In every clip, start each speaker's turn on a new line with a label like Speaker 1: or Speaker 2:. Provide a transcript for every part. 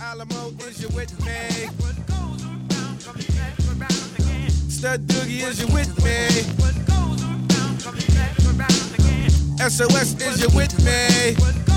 Speaker 1: Alamo, is you with me? Stud Doogie, is you with me? SOS, is you with me?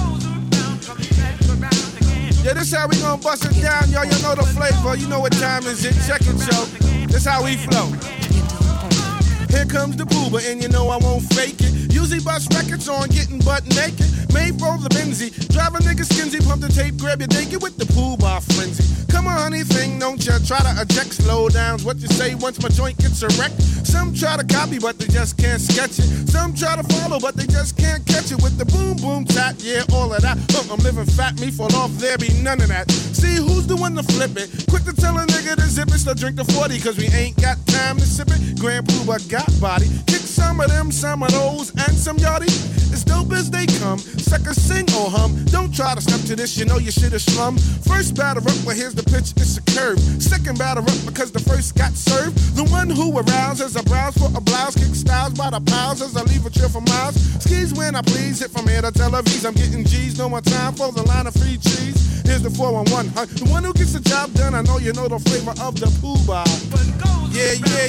Speaker 1: Yeah, this how we gon' bust it down, y'all. You know the flavor. You know what time is it? Check it, yo. This how we flow. Here comes the booba, and you know I won't fake it. Usually bust records on getting butt naked. Made for the Benzie. Drive a nigga skinsy, pump the tape, grab your naked with the pool bar frenzy. Come on, honey, thing, don't ya try to eject slow downs. What you say once my joint gets erect? Some try to copy, but they just can't sketch it. Some try to follow, but they just can't catch it. With the boom, boom, tap, yeah, all of that. I'm living fat, me fall off, there be none of that. See who's the one to flip it? Quick to tell a nigga to zip it, still drink the 40, cause we ain't got time to sip it. Grand Pooba got body. Kick some of them, some of those, and some yachty. As dope as they come, suckers sing or hum. Don't try to step to this, you know your shit is slum. First batter up, well here's the pitch, it's a curve. Second batter up because the first got served. The one who arouses a browse for a blouse. Kick styles by the piles as I leave a chill for miles. Skis when I please, hit from here to Tel Aviv. I'm getting G's, no more time for the line of free cheese. Here's the 411, the one who gets the job done. I know you know the flavor of the Pooba. Yeah,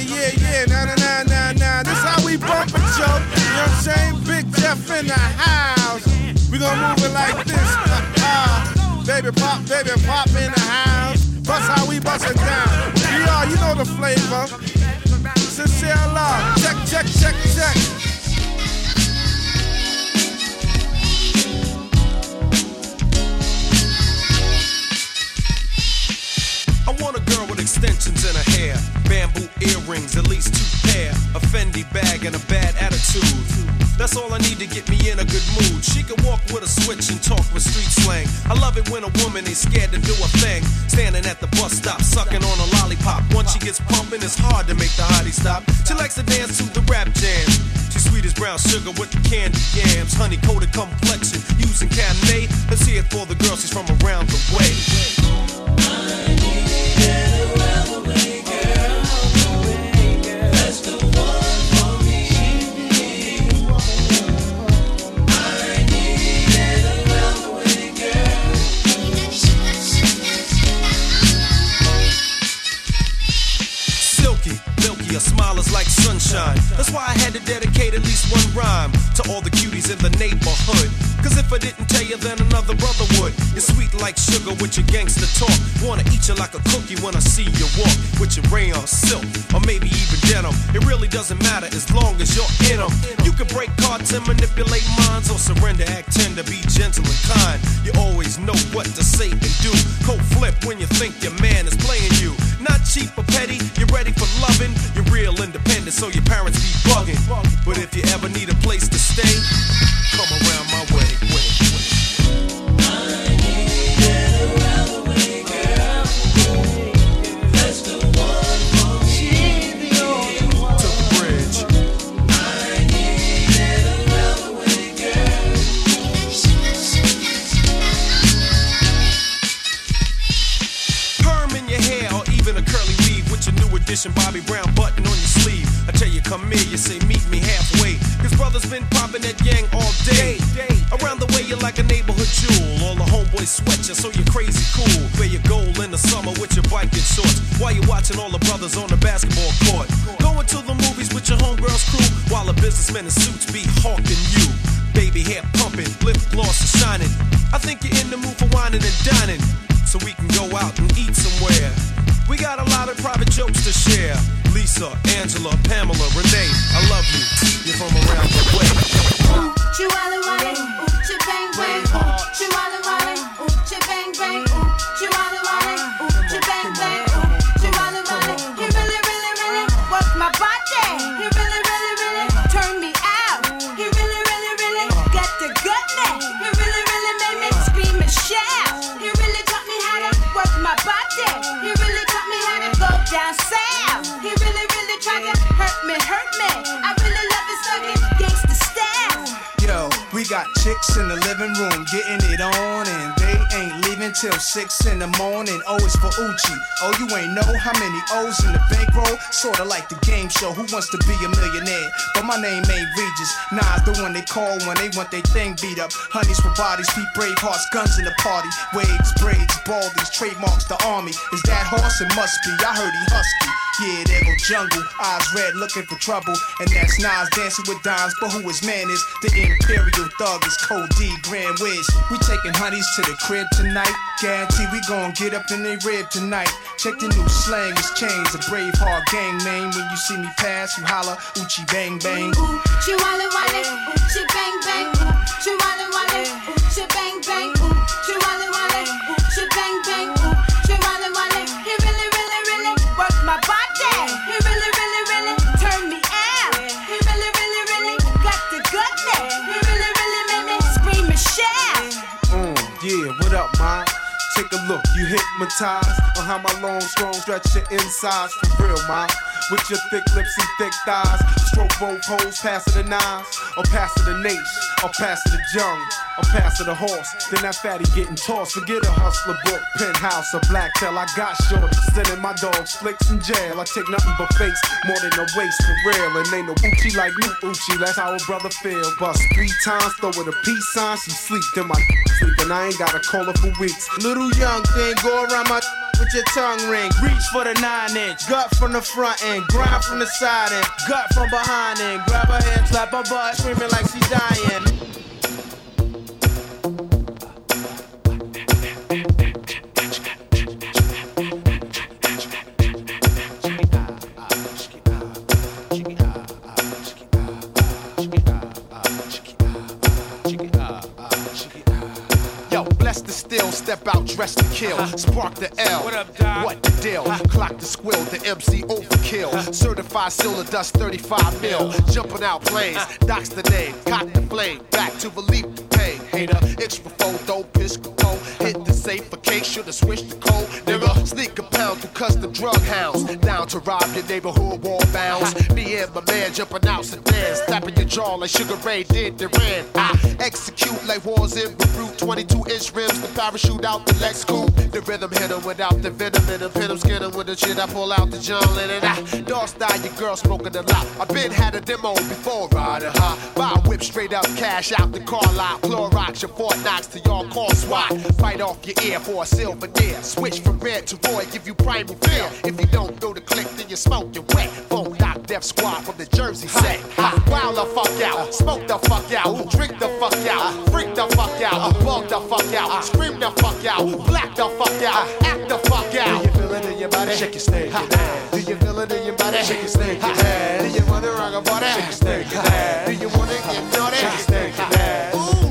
Speaker 1: nah. This how we bump it, yo. You know what I'm saying? Big Jeff in the house. We gon' move it like this. Baby pop in the house. Bust how we bust it down. Yeah, you know the flavor. Sincere love. Check.
Speaker 2: I want a girl with extensions in her hair, bamboo earrings, at least 2 pair, a Fendi bag and a bad attitude. That's all I need to get me in a good mood. She can walk with a switch and talk with street slang. I love it when a woman ain't scared to do a thing. Standing at the bus stop, sucking on a lollipop. Once she gets pumping, it's hard to make the hottie stop. She likes to dance to the rap jam. She's sweet as brown sugar with the candy yams. Honey-coated complexion, using Cabernet. Let's hear it for the girl, she's from around the way. Her smile is like sunshine. That's why I had to dedicate at least one rhyme to all the cuties in the neighborhood. Cause if I didn't tell you, then another brother would. You're sweet like sugar with your gangster talk. Wanna eat you like a cookie when I see you walk. With your rayon silk, or maybe even denim. It really doesn't matter as long as you're in them. You can break cards and manipulate minds, or surrender, act tender, be gentle and kind. You always know what to say and do. Cold flip when you think your man is playing you. Not cheap or petty, you're ready for loving. You're real independent, so your parents be bugging. But if you ever need a place to stay, come around my way.
Speaker 3: I need it around the way, girl. That's the one for me.
Speaker 2: To the bridge.
Speaker 3: I need it around the way, girl.
Speaker 2: Perm in your hair, or even a curly weave with your new edition Bobby Brown button on your sleeve. I tell you, come here, you say meet me halfway. Cause brother's been popping that yang all day. Around the way, you're like a neighborhood jewel. All the homeboys sweat you, so you're crazy cool. Wear your gold in the summer with your biking shorts, while you're watching all the brothers on the basketball court. Going to the movies with your homegirl's crew, while a businessman in suits be hawking you. Baby hair pumping, lip gloss is shining. I think you're in the mood for whining and dining, so we can go out and eat somewhere. We got a lot of private jokes to share. Lisa, Angela, Pamela, Renee, I love you. You're from around the way.
Speaker 4: Chihuahua, bang bang, Chihuahua, bang bang, Chihuahua, bang bang, Chihuahua. You really work my body. You really turn me out. You really got the gut me. You really made me scream and shout. You really taught me how to work my body. You really taught me how to go down south. You really tried to hurt me. I really love it sucking gangsta style.
Speaker 5: Yo, we got chicks in the living room getting it on, and they ain't leaving until 6 in the morning. O is for Uchi. Oh, you ain't know how many O's in the bankroll? Sorta like the game show, Who Wants to Be a Millionaire? But my name ain't Regis. Nas the one they call when they want they thing beat up. Honeys for bodies, Pete Bravehearts, guns in the party. Waves, braids, baldies, trademarks the army. Is that horse? It must be. I heard he husky. Yeah, there go jungle. Eyes red, looking for trouble. And that's Nas dancing with dimes. But who his man is? The Imperial Thug is Code D, Grand Wiz. We taking honeys to the crib tonight. Guarantee we gon' get up in they rib tonight. Check the new slang, it's changed. A Braveheart gang name. When you see me pass, you holla, Uchi bang bang.
Speaker 4: Uchi wale wale, Uchi bang bang. Uchi wale wale, Uchi bang bang. Uchi wale wale, Uchi bang bang. Uchi wale wale, he really, really, really worked my body. He really, really, really turned me out. He really, really, really got the goodness. He really, really made me scream and shout.
Speaker 1: Yeah, what up, ma? Take a look, you hypnotized on how my long, strong stretch your insides for real, ma. With your thick lips and thick thighs, stroke both hoes, pass it the nines, or pass it the nation, or pass it the jung, or pass it the horse. Then that fatty getting tossed. Forget a hustler book, penthouse, or black tail. I got short, sending my dogs flicks in jail. I take nothing but face, more than a waste for real. And ain't no Uchi like new Uchi, that's how a brother feel. Bust 3 times, throw her the peace sign, she sleep, then my sleep, and I ain't gotta call her for weeks. Little young thing, go around my with your tongue ring, reach for the 9-inch, gut from the front end, grind from the side end, gut from behind end, grab her hand, slap her butt, screaming like she dying.
Speaker 2: Still step out, dress to kill, spark the L.
Speaker 1: What up, Doc?
Speaker 2: What the deal? Clock the squill, the MC overkill. Certified silver dust, 35 mil. Jumping out planes, Doc's the name, cock the flame, back to relief the pain. Hater, extra photo, pisco, hit the safe for case, should've switched the code. Nigga, sneak a pound through custom drug hounds. Down to rob your neighborhood wall bounds. Me and my man jumping out sedans, slapping your jaw like Sugar Ray did the Rand. I execute like wars in Beirut, 22-inch rims, the parachute out the Lex coupe. The rhythm hit him without the venom in him, pin him, skin him with the shit. I pull out the John and I dog style your girl smoking a lot. I been had a demo before riding high. Buy a whip straight up, cash out the car lot. Clorox your Fort Knox to y'all call SWAT. Fight off your ear for a silver deer. Switch from red to Roy, give you primal fear. If you don't throw the click, then you smoke your wet. Phone knock Def Squad from the Jersey set. Wild the fuck out, smoke the fuck out, drink the fuck out, freak the fuck out, bug the fuck out, scream the fuck out, black the fuck out, act the fuck out. Do you feel it in your body? Shake your snake. Do you feel it in your body? Shake your snake. Do you wanna rock a body? Shake your snake. Do you wanna get naughty? Shake your snake.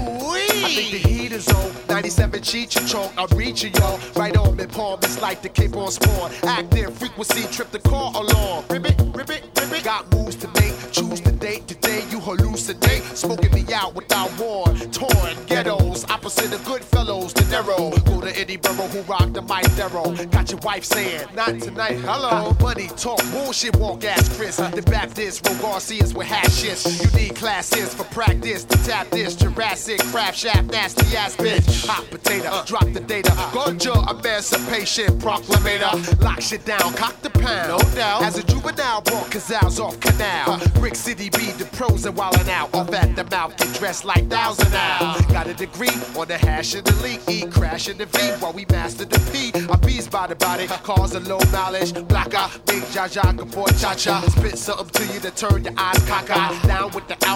Speaker 2: I think the heat is on. 97 cheat your choke. I'm reaching y'all. Right on mid palm. It's like the Cape on spawn. Active frequency. Trip the car along. Ribbit, ribbit, ribbit. Got moves to make. Choose the date. Today you hallucinate. Smoking me out without war. Torn ghettos. Opposite of good fellows. De Niro. Go to any borough who rock the mic Darrow. Got your wife saying, not tonight. Hello. Money talk. Bullshit walk ass Chris. The Baptist. Roll Garcias with hashes. You need classes for practice. To tap this. Jurassic. Crab shaft. Nasty ass bitch. Hot potato. Drop the data. Ganja. Emancipation. Proclamator. Lock shit down. Cock the pound. No doubt. As a juvenile. Brought Cazals off canal. Brick City be the pros and wildin' out. Off at the mouth. Get dressed like thousand now. Got a degree on the hash of the league. E crash in the V while we master the P. I'm bees by the body. Cause a low knowledge. Blacka. Big Jaja. Before cha-cha. Spit something to you to turn your eyes cockeyed. Down with the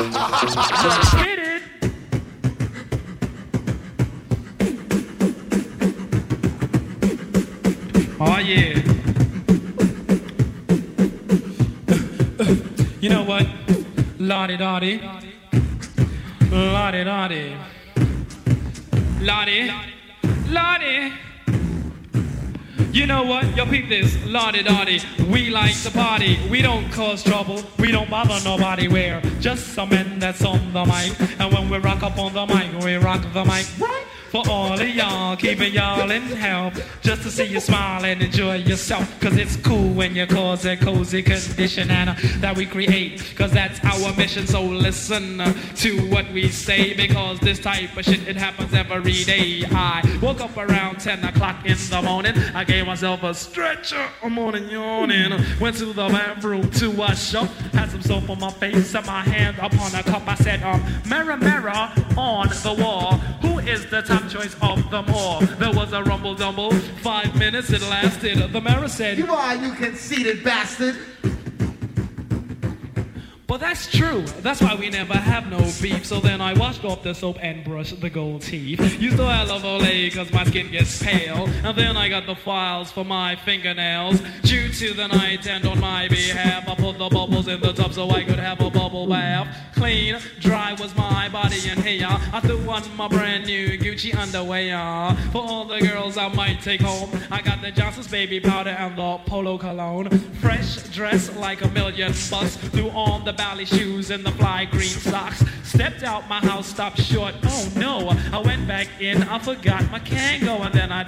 Speaker 2: outside.
Speaker 6: Get it. Oh yeah. You know what? Lottie Dottie. Lottie Dottie. Lottie. Lottie. You know what? Yo, peep this. Lottie Dottie. We like to party. We don't cause trouble. We don't bother nobody. We're just some men that's on the mic. And when we rock up on the mic, we rock the mic right. for all of y'all, keeping y'all in health, just to see you smile and enjoy yourself. Cause it's cool when you cause a cozy condition and that we create, cause that's our mission. So listen to what we say, because this type of shit, it happens every day. I woke up around 10 o'clock in the morning. I gave myself a stretcher, I'm morning yawning. Went to the bathroom to wash up, had some soap on my face and my hand upon a cup. I said, mirror, mirror on the wall, who is the top choice of them all? There was a rumble dumble, 5 minutes it lasted. The mirror said,
Speaker 7: "You are, you conceited bastard."
Speaker 6: But that's true, that's why we never have no beef. So then I washed off the soap and brushed the gold teeth. Used to have love Olay cause my skin gets pale. And then I got the files for my fingernails. Due to the night and on my behalf, I put the bubbles in the tub so I could have a bubble bath. Clean, dry was my body and hair. I threw on my brand new Gucci underwear. For all the girls I might take home, I got the Johnson's baby powder and the Polo cologne. Fresh dress like a million bucks. Threw on the ballet shoes and the fly green socks. Stepped out my house, stopped short. Oh no, I went back in, I forgot my Kango, and then I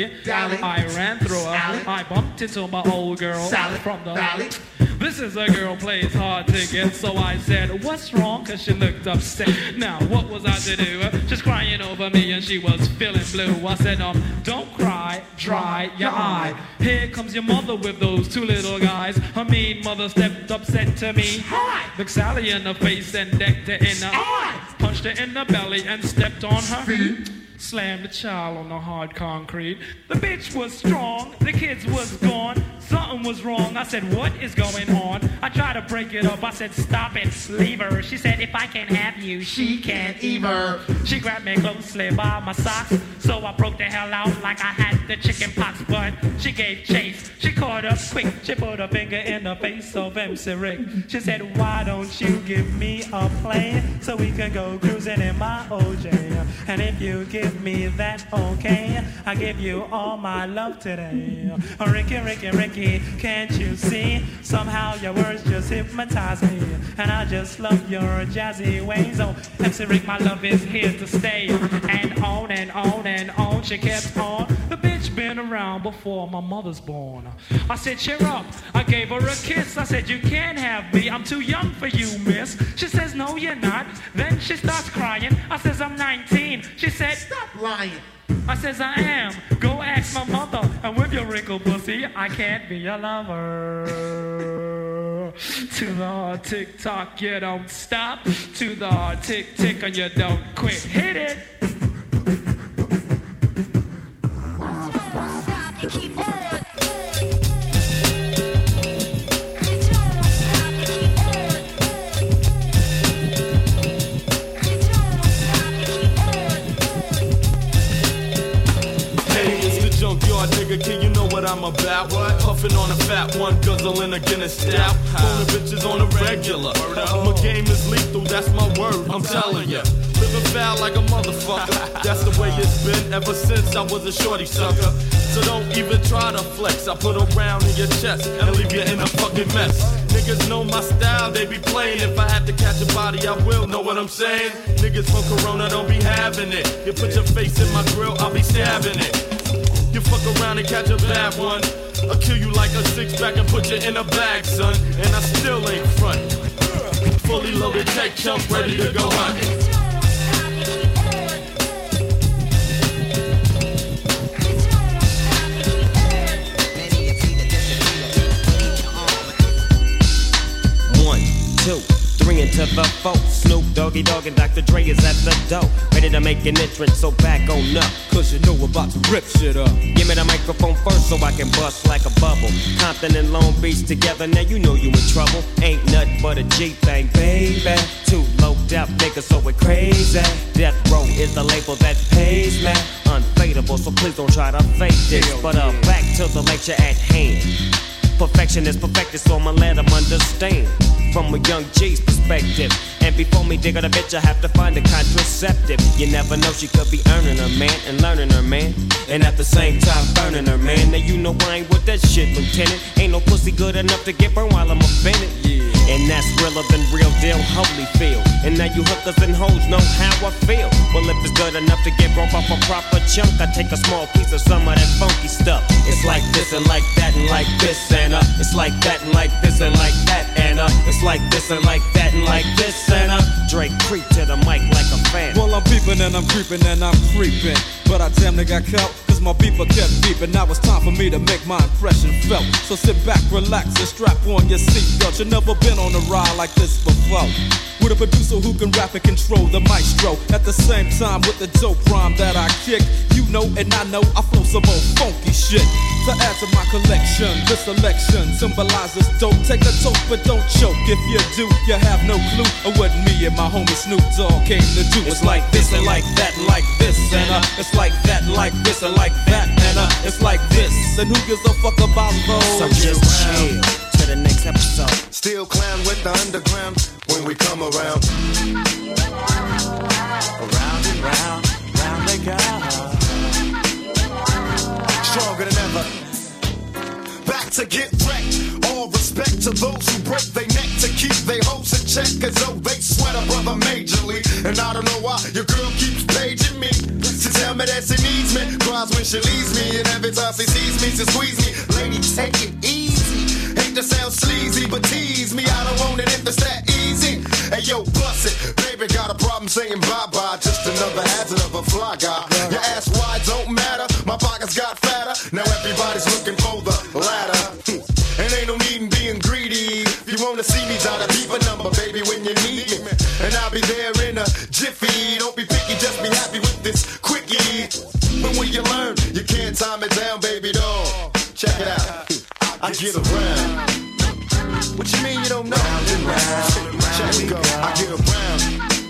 Speaker 6: I ran through her. I bumped into my old girl from the valley. This is a girl plays hard to get, so I said, what's wrong? Cause she looked upset. Now, what was I to do? Just crying over me and she was feeling blue. I said, don't cry, dry your eye. Here comes your mother with those two little guys. Her mean mother stepped up, said to me, hi. Looked Sally in the face and decked her in the eye. Punched her in the belly and stepped on her feet. Slammed the child on the hard concrete. The bitch was strong, the kids was gone. Something was wrong, I said, what is going on? I tried to break it up, I said, stop it, leave her. She said, if I can't have you, she can't either. She grabbed me closely by my socks, so I broke the hell out like I had the chicken pox. But she gave chase, she caught up quick. She put her finger in the face of MC Rick. She said, why don't you give me a plane so we can go cruising in my OJ? And if you give me that, okay, I give you all my love today. Ricky, Ricky, Ricky, can't you see? Somehow your words just hypnotize me, and I just love your jazzy ways. Oh, MC Rick, my love is here to stay. And on and on and on, she kept on. The bitch been around before my mother's born. I said, cheer up. I gave her a kiss. I said, you can't have me. I'm too young for you, miss. She says, no, you're not. Then she starts crying. I says, I'm 19. She said, stop lying. I says, I am. Go ask my mother. And with your wrinkled pussy, I can't be your lover. To the hard tick-tock, you don't stop. To the hard tick-tick, and you don't quit. Hit it.
Speaker 8: Nigga, can you know what I'm about? What? Puffin' on a fat one, guzzling a Guinness stout. Pulling bitches on a regular. My game is lethal, that's my word, I'm telling ya. Living foul like a motherfucker. That's the way it's been ever since I was a shorty sucker. So don't even try to flex. I put a round in your chest and leave you in a fucking mess. Niggas know my style, they be playing. If I had to catch a body, I will, know what I'm saying? Niggas from Corona don't be having it. You put your face in my grill, I'll be stabbing it. You fuck around and catch a bad one. I'll kill you like a six-pack and put you in a bag, son. And I still ain't front. Fully loaded tech chump, ready to go hunting.
Speaker 9: Into the folk, Snoop Doggy Dogg and Dr. Dre is at the door, ready to make an entrance, so back on up, cause you know we're about to rip shit up. Give me the microphone first so I can bust like a bubble. Compton and Long Beach together, now you know you in trouble. Ain't nothing but a G thing, baby. Two loped out niggas, so we're crazy. Death Row is the label that pays me. Unfadable, so please don't try to fake this. But back to the lecture at hand. Perfection is perfected, so I'ma let them understand. From a young G's perspective. And before me dig on a bitch, I have to find a contraceptive. You never know, she could be earning her man and learning her man, and at the same time burning her man. Now you know I ain't with that shit, Lieutenant. Ain't no pussy good enough to get burned while I'm offended. Yeah. And that's realer than real deal Holyfield. And now you hookers and hoes know how I feel. Well, if it's good enough to get broke off a proper chunk, I take a small piece of some of that funky stuff. It's like this and like that and like this and it's like that and like this and like that and it's like this and like that and like this and Drake creep to the mic like a fan.
Speaker 10: Well, I'm peeping and I'm creeping and I'm creeping, but I damn near got caught. My beeper kept beeping, now it's time for me to make my impression felt. So sit back, relax, and strap on your seatbelt. You've never been on a ride like this before. With a producer who can rap and control the maestro. At the same time with the dope rhyme that I kick. You know and I know I flow some old funky shit. To add to my collection, this selection symbolizes dope. Take a toke but don't choke. If you do, you have no clue of what me and my homie Snoop Dogg came to do. It's like this and like that and like this and it's like that and like this and like that and it's like this. And who gives a fuck about those?
Speaker 9: So just chill to the next episode.
Speaker 2: Still clown with the underground when we come around. Around and round, round they go. Stronger than ever. Back to get wrecked. All respect to those who break their neck to keep their hopes in check, as though they sweat a brother majorly. And I don't know why your girl keeps paging me to tell me that she needs me. Cries when she leaves me, and every time she sees me, she squeeze me. Lady, take it easy. Hate to sound sleazy, but tease me. I don't want it if it's that easy. Hey yo, bust it. Baby got a problem saying bye-bye. Just another hazard of a fly guy. Your ass wide don't matter. My pockets got fatter. Now everybody's looking for the ladder. And ain't no need in being greedy. If you wanna see me, dial a deeper number, baby, when you need me. And I'll be there in a jiffy. Don't be picky, just be happy with this quickie. But when you learn, you can't time it down, baby doll. Check it out. I get around. What you mean you don't know? Round and round, check it go. I get around.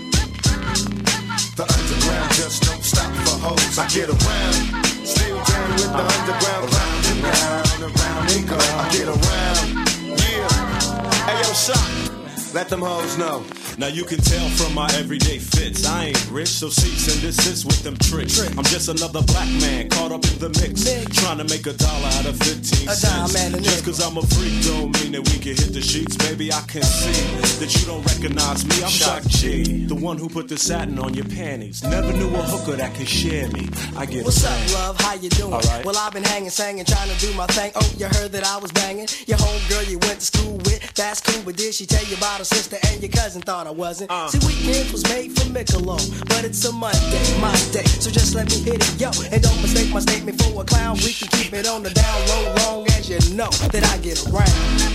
Speaker 2: The underground just don't stop for hoes. I get around. Still down with the underground. Round and round, around they go. I get around. Yeah. Hey yo, Shock. Let them hoes know.
Speaker 8: Now you can tell from my everyday fits, I ain't rich, so cease and desist with them tricks. I'm just another black man caught up in the mix, trying to make $1 out of 15 cents. Just cause I'm a freak don't mean that we can hit the sheets. Baby, I can see that you don't recognize me. I'm Shock G, the one who put the satin on your panties. Never knew a hooker that could share me. I get
Speaker 11: What's up, love? How you doing?
Speaker 8: Right.
Speaker 11: Well, I've been hanging, singing, trying to do my thing. Oh, you heard that I was banging your homegirl you went to school with. That's cool, but did she tell you about her sister and your cousin? Thought I wasn't. See, weekends was made for Michelob, but it's a Monday, my day. So just let me hit it, yo. And don't mistake my statement for a clown. We can keep it on the down low, long as you know that I get around.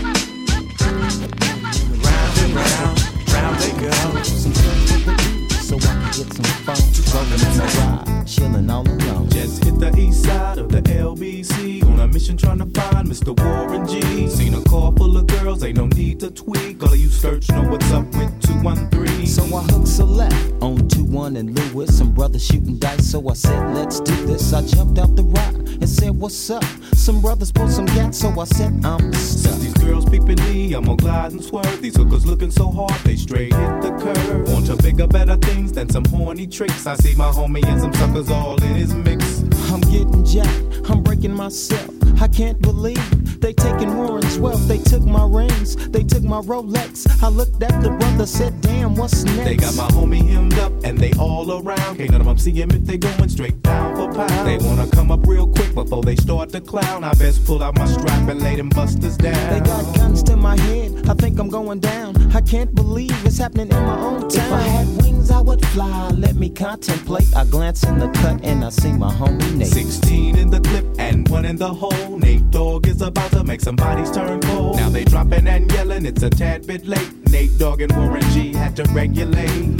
Speaker 3: Round and round, round they go. So I can get some fun. Rolling in the ride, chilling all alone.
Speaker 12: Just hit the east side of the LBC on a mission trying to find Mr. Warren G. Seen a car full of girls, ain't no need to tweak. All of you search know what's up with 213.
Speaker 3: So I hooked select on 21 and Lewis. Some brothers shooting dice, so I said, let's do this. I jumped out the ride and said, what's up? Some brothers pulled some gas, so I said, I'm stuck.
Speaker 12: Since these girls peeping me, I'm gonna glide and swerve. These hookers looking so hard, they straight hit the curve. Want to bigger, better things than some horny tricks. I see my homie and some suckers all in his mix.
Speaker 3: I'm getting jacked, I'm breaking myself. I can't believe they taking Warren's wealth. They took my rings, they took my Rolex. I looked at the brother, said, damn, what's next?
Speaker 12: They got my homie hemmed up and they all around. Can't none of them see him if they going straight pound for pound. They wanna come up real quick before they start to clown. I best pull out my strap and lay them busters down.
Speaker 3: They got guns to my head, I think I'm going down. I can't believe it's happening in my own town. If I had wings, I would fly, let me contemplate. I glance in the cut and I see my homie Nate.
Speaker 12: 16 in the clip and 1 in the hole. Nate Dogg is about to make some bodies turn cold. Now they dropping and yelling, it's a tad bit late. Nate Dogg and Warren G had to regulate.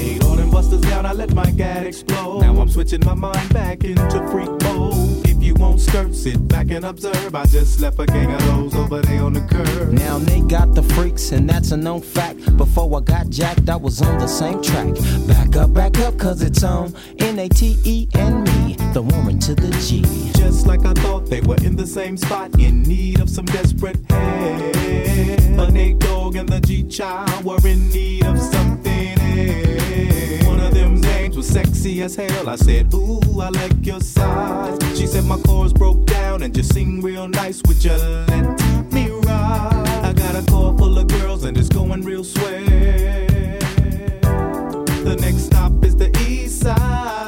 Speaker 12: Explode. Now I'm switching my mind back into freak mode. If you want long skirt. Sit back and observe. I just left a gang of those over there on the curb.
Speaker 3: Now they got the freaks, and that's a known fact. Before I got jacked, I was on the same track. Back up, cause it's on N-A-T-E and me, the Warren to the G.
Speaker 12: Just like I thought, they were in the same spot, in need of some desperate help. A Nate Dogg and the G-Child were in need of something else. One of them names was sexy as hell. I said, ooh, I like your size. She said my chords broke down and just sing real nice. Would you let me ride? I got a car full of girls and it's going real swell. The next stop is the east side.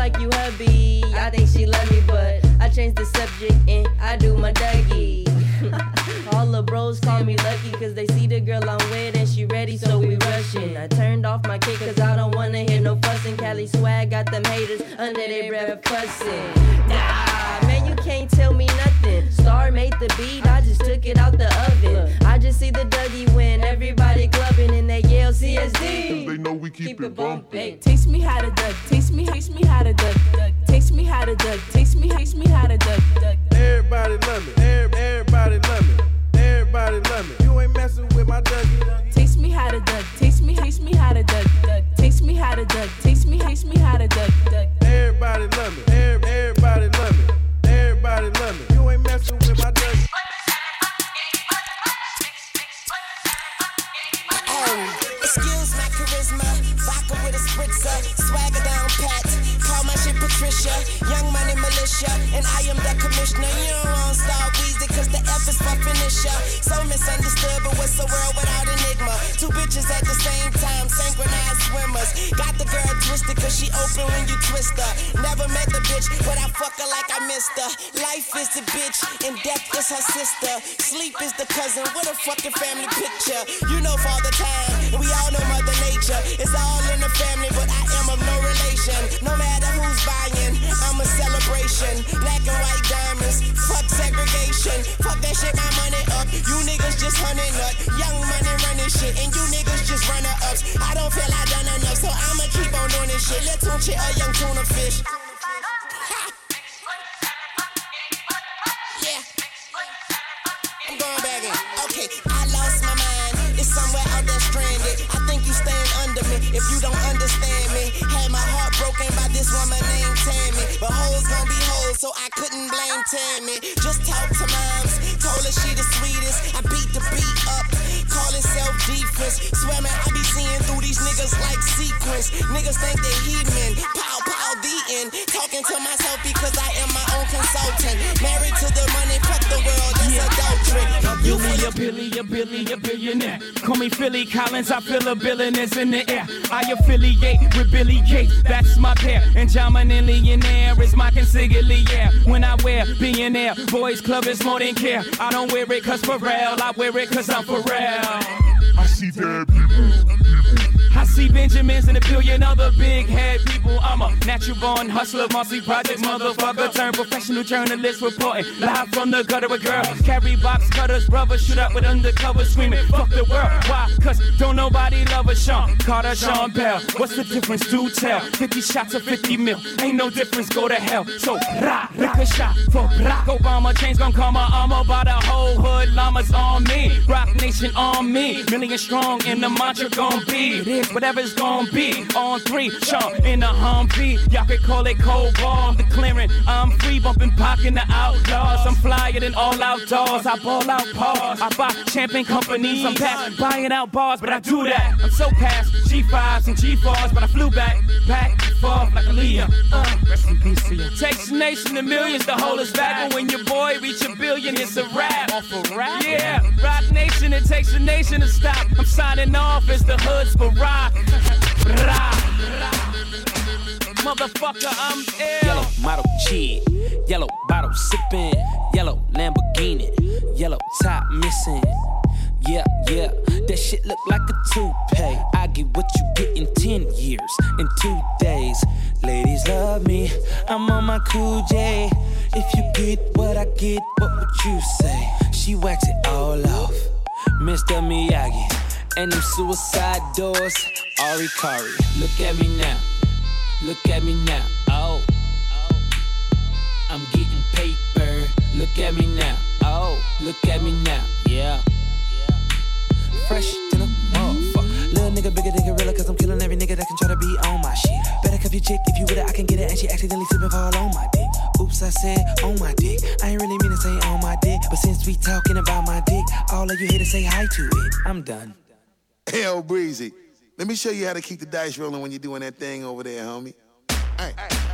Speaker 13: I think she love me, but I changed the subject and I do my Dougie. All the bros call me lucky cause they see the girl I'm with and she ready, so we rushing. I turned off my kick cause I don't wanna hear no fussing. Cali swag got them haters under their breath fussing. Nah, man, you can't tell me nothing. Star made the beat, I just took it out the oven. I just see the Dougie win, everybody clubbing and they yell CSD.
Speaker 14: They know we keep it bumping.
Speaker 15: Hey, taste me how to duck, taste me how to duck, taste me how to duck, taste me how to duck.
Speaker 1: Everybody love me, everybody love me, everybody love me. You ain't messing with my Dougie.
Speaker 15: Taste me how to duck, taste me how to duck, taste me how to duck, taste me how to duck.
Speaker 1: Everybody love me, everybody love me, everybody love me. You ain't messing with my Dougie.
Speaker 11: Excuse my charisma, vodka with a spritzer, swagger down pat, call my shit Patricia, young money militia, and I am the commissioner. You don't want Star Weezy cause the F is for finisher. So misunderstood, but what's the world without enigma? Two bitches at the same time, synchronized swimmers. Got the girl twisted cause she open when you twist her. Never met the bitch, but I fuck her like I missed her. Life is the bitch, and death is her sister. Sleep is the cousin, what a fucking family picture. You know Father Time, and we all know Mother Nature. It's all in the family, but I am of no relation. No matter who's buying, I'm a celebration. Black and white diamonds, fuck segregation. Fuck that shit, my money up. You niggas just hunting up. Young money running shit, and you niggas just runner ups. I don't feel I done enough, so I'ma keep on doing this shit. Let's tune shit a young tuna fish. Yeah, I'm going back in. Okay, I lost my mind. It's somewhere out there stranded. I think you staying under me if you don't understand me. Had my heart broken by this woman named Tammy, but hoes gon' be hoes, so I couldn't blame Tammy. Just talk to moms, told her she the sweetest. I beat the beat up, call it self-defense. Swear man, I be seeing through these niggas like sequence. Niggas think they heathen, pow pow the end. Talking to myself because I am my own consultant. Married to the money, fuck the world, that's adultery.
Speaker 16: A billionaire. Call me Philly Collins, I feel a billioness in the air. I affiliate with Billy Gates, that's my pair. And John Millionaire is my consigliere. When I wear billionaire, boys club is more than care. I don't wear it cause for real, I wear it cause I'm for real.
Speaker 14: I see bad people.
Speaker 16: I see Benjamins and a billion other big head people. I'm a natural born hustler, Marcy Projects motherfucker, turned professional journalist reporting live from the gutter with girls. Carry box cutters, brothers shoot up with undercover screaming, fuck the world. Why? Cause don't nobody love a Sean Carter, Sean Bell. What's the difference? Do tell. 50 shots of 50 mil. Ain't no difference, go to hell. So, rock a shot for Barack Obama. Chains gon' call my armor by the whole hood. Llamas on me. Rock Nation on me. Million strong and the mantra gon' be. It is whatever's gon' be. On 3, Sean in the Humvee. Y'all could call it cold ball. The clearing. I'm free bumping, pocking the outlaws. I'm flyer than all outdoors. I ball out paws. I buy champagne companies. I'm past buying out bars, but I do that. I'm so past G5s and G4s, but I flew back and forth like a Leah. Rest in peace to you. Takes a nation to millions to hold us back, but when your boy reach a billion, it's a rap. Off a rap? Yeah, Rock Nation, it takes a nation to stop. I'm signing off as the hood's for rock. Motherfucker, I'm ill.
Speaker 17: Yellow model cheat, yellow bottle sipping, yellow Lamborghini, yellow top missing. Yeah, that shit look like a toupee. I get what you get in 10 years, in 2 days. Ladies love me, I'm on my cool J. If you get what I get, what would you say? She wax it all off, Mr. Miyagi. And them suicide doors, Ari Kari. Look at me now, look at me now, oh. I'm getting paper, look at me now, oh. Look at me now, yeah. Fresh than a motherfucker. Little nigga bigger than gorilla, cause I'm killing every nigga that can try to be on my shit. Better cuff your chick, if you with it, I can get it. And she accidentally slip and fall on my dick. Oops, I said on my dick. I ain't really mean to say on my dick, but since we talking about my dick, all of you here to say hi to it. I'm done.
Speaker 18: Hell, Breezy, let me show you how to keep the dice rolling when you're doing that thing over there, homie. Hey.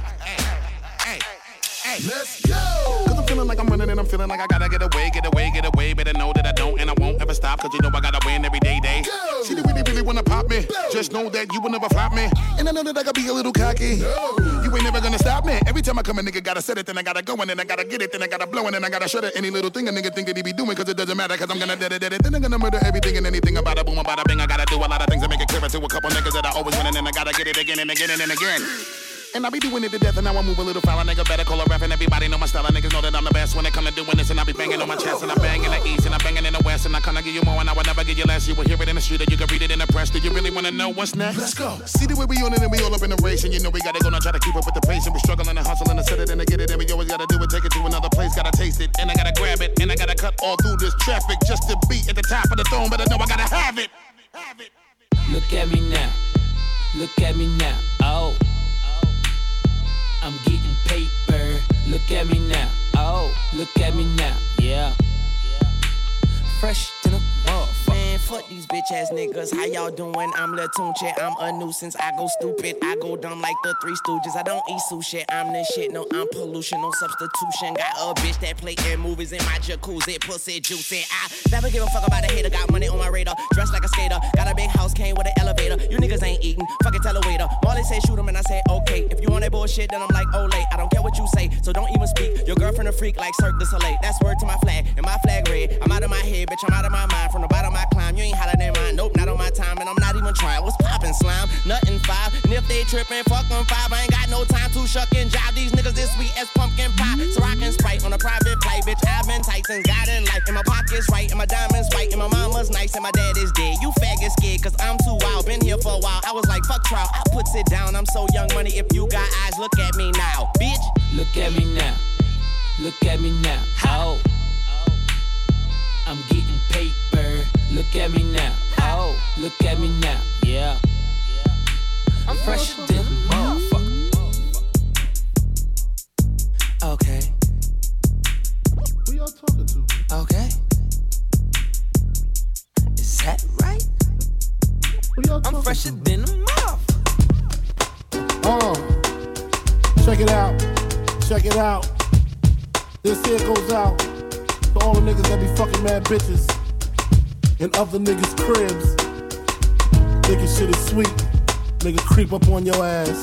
Speaker 18: Let's go! Cause I'm feeling like I'm running and I'm feeling like I gotta get away. Better know that I don't and I won't ever stop. Cause you know I gotta win every day. okay? See, they really wanna pop me. Just know that you will never flop me. And I know that I gotta be a little cocky. You ain't never gonna stop me. Every time I come, a nigga gotta set it, then I gotta go, and then I gotta get it, then I gotta blow, and then I gotta shut it. Any little thing a nigga think that he be doing, cause it doesn't matter, cause I'm gonna dead it. Then I'm gonna murder everything and anything about a boom, about a bing. I gotta do a lot of things to make it clearer to a couple niggas that I always win, and then I gotta get it again and again and again. And I be doing it to death, and now I move a little foul. A nigga better call a rap, and everybody know my style. Niggas know that I'm the best when it come to doing this. And I be banging on my chest, and I bang in the east, and I banging in the west. And I kinda give you more, and I will never give you less. You will hear it in the street, or you can read it in the press. Do you really wanna know what's next? Let's go. See the way we on it, and we all up in the race. And you know we gotta go now, try to keep up with the pace. And we struggling to hustle and to set it and to get it. And we always gotta do it, take it to another place. Gotta taste it, and I gotta grab it. And I gotta cut all through this traffic just to be at the top of the throne. But I know I gotta have it.
Speaker 17: Look at me now. Look at me now. Oh. I'm getting paper. Look at me now. Oh, look at me now. Yeah. Fresh to the motherfucker.
Speaker 19: Man, fuck these bitch ass niggas. How y'all doing? I'm Lil Tunche. I'm a nuisance. I go stupid. I go dumb like the Three Stooges. I don't eat sushi. I'm the shit. No, I'm pollution. No substitution. Got a bitch that play in movies in my jacuzzi. Pussy juicy. I never give a fuck about a hater. Got money on my radar. Dressed like a skater. Got a big house. Came with an elevator. You niggas ain't eating. Fucking tell a waiter. Marley say shoot him and I say okay. If you want that bullshit, then I'm like, oh, late. I don't care what you say. So don't even speak. Your girlfriend a freak like Cirque du Soleil. That's word to my flag. And my flag red. I'm out of my head, bitch. I'm out of my mind. From the bottom I climb. You ain't hotter than mine. Nope, not on my time. And I'm not even trying. What's poppin', slime? Nothing 5. And if they trippin', fuck them 5. I ain't got no time to shuck and jive. These niggas this sweet as pumpkin pie. So I can Sprite on a private flight. Bitch, I've been tight since God in life. And my pocket's right. And my diamonds white. And my mama's nice. And my dad is dead. You faggot scared. Cause I'm too wild. Been here for a while. I was like, fuck trial. I puts it down. I'm so young money. If you got eyes, look at me now. Bitch.
Speaker 17: Look at me now. Look at me now. Oh. I'm getting paper. Look at me now. Oh, look at me now. Yeah. I'm fresher than a motherfucker. Okay.
Speaker 1: Who y'all talking to?
Speaker 17: Okay. Is that right?
Speaker 1: Who y'all talking
Speaker 17: I'm fresher
Speaker 1: to?
Speaker 17: than a motherfucker.
Speaker 1: Check it out. Check it out. This here goes out to all the niggas that be fucking mad bitches in other niggas' cribs. Thinking shit is sweet. Nigga creep up on your ass.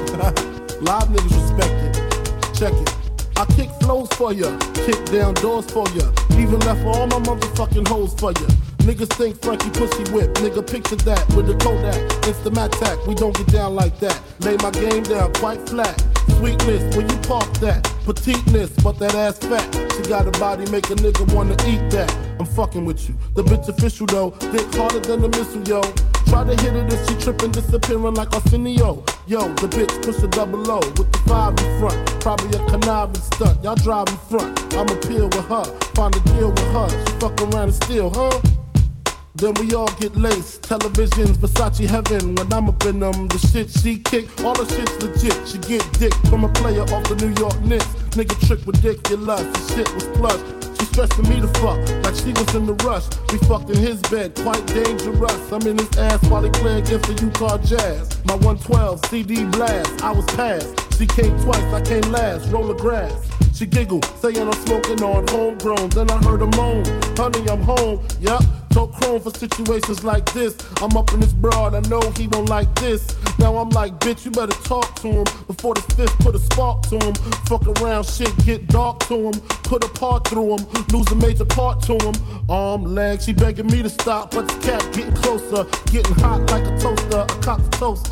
Speaker 1: Live niggas respect it. Check it. I kick flows for ya, kick down doors for ya. Even left all my motherfucking hoes for ya. Niggas think Frankie pussy whip. Nigga picture that with the Kodak. Instamatic, we don't get down like that. Lay my game down quite flat. Sweetness, when you park that. Petiteness, but that ass fat. She got a body, make a nigga wanna eat that. I'm fucking with you. The bitch official though, dick harder than a missile, yo. Try to hit it if she trippin', disappearing like Arsenio. Yo, the bitch push a double O with the 5 in front. Probably a conniving stunt. Y'all drive in front. I'ma peel with her, find a deal with her. She fuck around and steal, huh? Then we all get laced. Televisions, Versace heaven. When I'm up in them, the shit she kick, all the shit's legit. She get dick from a player off the New York Knicks. Nigga trick ridiculous. The shit was plush. She stressing me to fuck like she was in the rush. We fucked in his bed, quite dangerous. I'm in his ass while he play against the Utah Jazz. My 112 CD blast, I was passed. She came twice, I came last. Roll the grass. She giggled, saying I'm smoking on homegrown. Then I heard her moan, honey, I'm home. Yup, told Chrome for situations like this. I'm up in this broad, I know he don't like this. Now I'm like, bitch, you better talk to him before the fifth put a spark to him. Fuck around, shit get dark to him. Put a part through him, lose a major part to him. Arm, leg, she begging me to stop, but the cat getting closer, getting hot like a toaster, a cock to toast,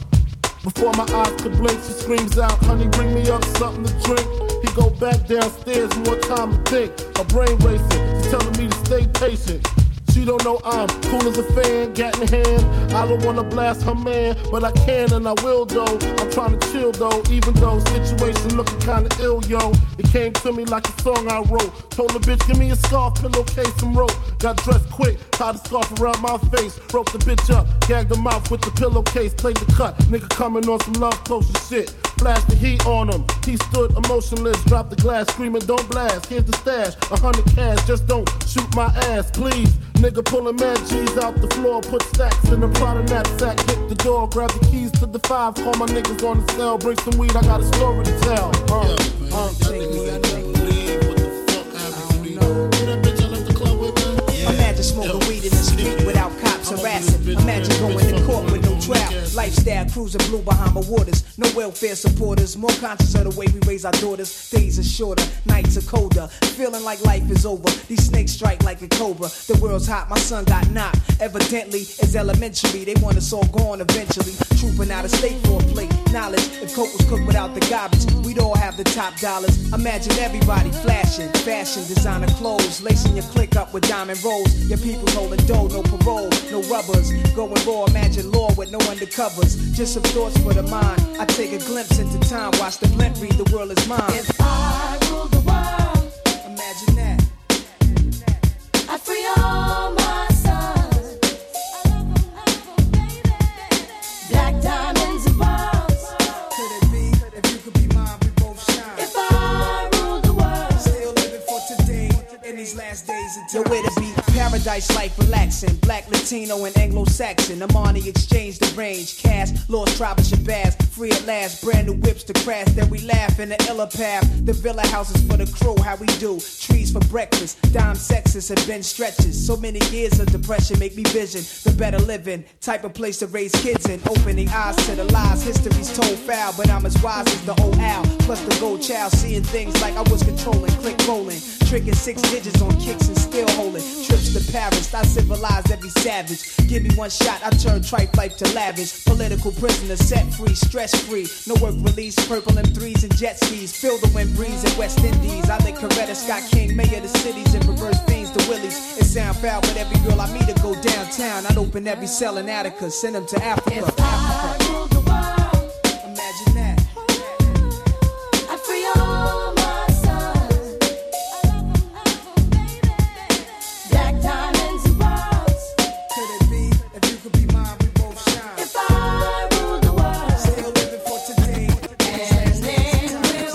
Speaker 1: Before my eyes could blink, she screams out, honey, bring me up something to drink. He go back downstairs, more time to think. Her brain racing, she's telling me to stay patient. She don't know I'm cool as a fan, gat in hand. I don't wanna blast her man, but I can and I will though. I'm trying to chill though, even though situation looking kinda ill, yo. It came to me like a song I wrote. Told the bitch, give me a scarf, pillowcase, and rope. Got dressed quick, tied a scarf around my face. Roped the bitch up, gagged her mouth with the pillowcase. Played the cut, nigga coming on some love potion shit. Flashed the heat on him, he stood emotionless. Dropped the glass, screaming, don't blast. Here's the stash, 100 cash, just don't shoot my ass, please. Nigga pulling mad G's out the floor, put stacks in the Prada knapsack, hit the door, grab the keys to the 5, call my niggas on the cell, bring some weed, I got a story to tell.
Speaker 11: Imagine smoking weed in the street without cops Aircraft cruising blue Bahama waters. No welfare supporters, more conscious of the way we raise our daughters. Days are shorter, nights are colder. Feeling like life is over. These snakes strike like a cobra. The world's hot, my son got knocked. Evidently, it's elementary. They want us all gone eventually. Trooping out of state for a plate. Knowledge, if coke was cooked without the garbage, we'd all have the top dollars. Imagine everybody flashing, fashion, designer clothes, lacing your click up with diamond rolls. Your people holding dough, no parole, no rubbers. Going raw, imagine law with no undercovers. Just some thoughts for the mind. I take a glimpse into time, watch the blimp read, the world is mine.
Speaker 4: If I rule the world,
Speaker 11: imagine that.
Speaker 4: I'd free all my sons. Black diamonds and pearls.
Speaker 11: Could it be, if you could be mine, we both shine.
Speaker 4: If I rule the world,
Speaker 11: still living for today, in these last days of time. Yo, where to be? Paradise life relaxing. Black, Latino, and Anglo-Saxon. Amani exchange the range. Cash, lost tribe of Shabazz. Free at last, brand new whips to crash. Then we laugh in the illa path. The villa houses for the crew, how we do. Trees for breakfast. Dime sexes and bench stretches. So many years of depression make me vision the better living. Type of place to raise kids in. Opening eyes to the lies. History's told foul, but I'm as wise as the old owl. Plus the gold child, seeing things like I was controlling. Click rolling. Tricking 6 digits on kicks and still holding. Trips to Paris, I civilized every savage. Give me one shot, I turn tripe life to lavish. Political prisoner, set free, stress free. No work release, purple M3s and jet skis. Feel the wind breeze in West Indies. I think Coretta Scott King, mayor of the cities, and reverse fiends to Willies. It sound foul, but every girl I meet to go downtown. I'd open every cell in Attica, send them to Africa.
Speaker 4: if I rule the world,
Speaker 11: imagine that.
Speaker 4: I'd free all my sons. Black diamonds and pearls.
Speaker 11: Could it be, if you could be mine, we both shine.
Speaker 4: If I rule the world,
Speaker 11: still living for today,
Speaker 4: and then we'll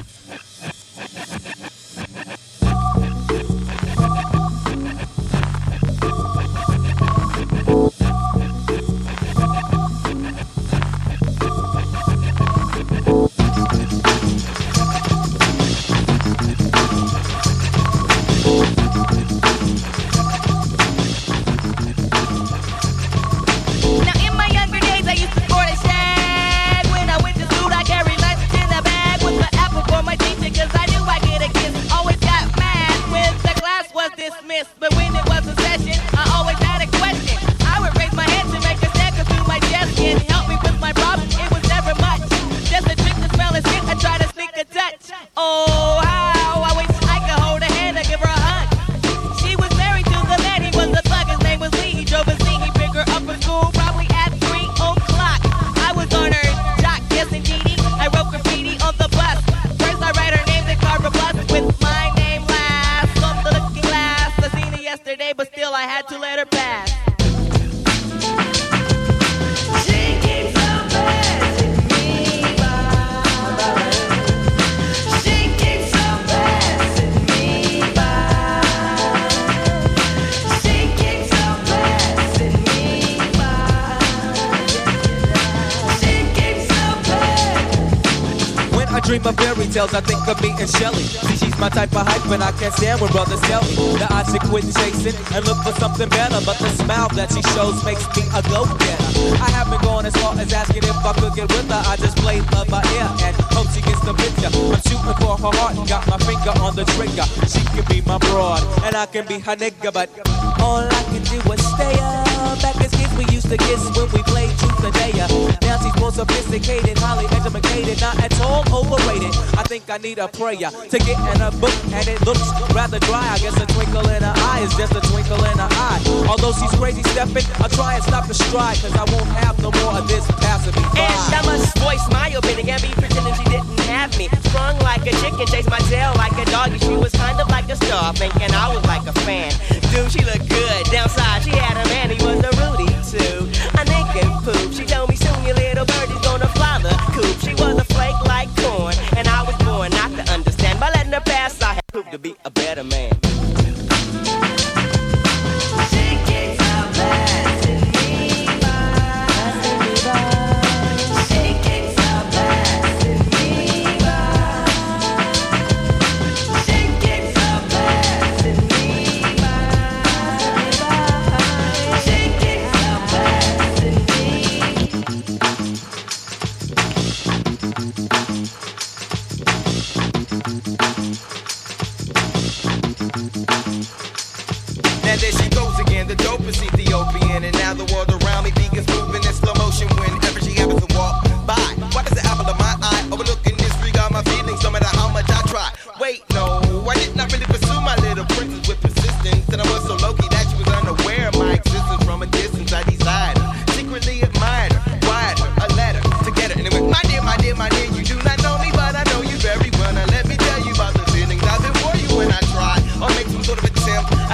Speaker 20: dream of fairy tales, I think of meeting Shelly. See, she's my type of hype, but I can't stand when brothers tell me that I should quit chasing and look for something better. But the smile that she shows makes me a go-getter. I haven't gone as far as asking if I could get with her. I just played love by ear and hope she gets the picture. I'm shooting for her heart and got my finger on the trigger. She can be my broad and I can be her nigga, but all I can do is stay up. Back as kids we used to kiss when we played truth or dare. Now she's more sophisticated, highly educated, not at all overrated. I think I need a prayer to get in a book, and it looks rather dry. I guess a twinkle in her eye is just a twinkle in her eye. Although she's crazy stepping, I'll try and stop the stride, cause I won't have no more of this passing me by.
Speaker 19: And I must voice my opinion and be pretending she didn't have me. Sprung like a chicken, chased my tail like a doggy. She was kind of like a star, thinking I was like a fan. Dude, she looked good. Downside, she had a man, he was a Rudy too. A naked poop. She told me soon your little birdie's gonna fly the coop. She was a flake like corn, and I was born not to understand. By letting her pass, I had proved to be a better man.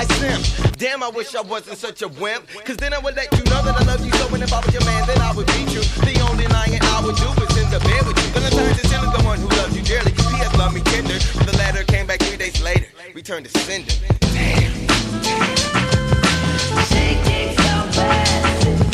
Speaker 21: I simp. Damn, I wish I wasn't such a wimp. Cause then I would let you know that I love you so. And if I was your man, then I would beat you. The only lying I would do is in the bed with you. Valentine's is still the one who loves you dearly. P.S. love me tender. The letter came back 3 days later. Returned to sender. Damn. She keeps so bad.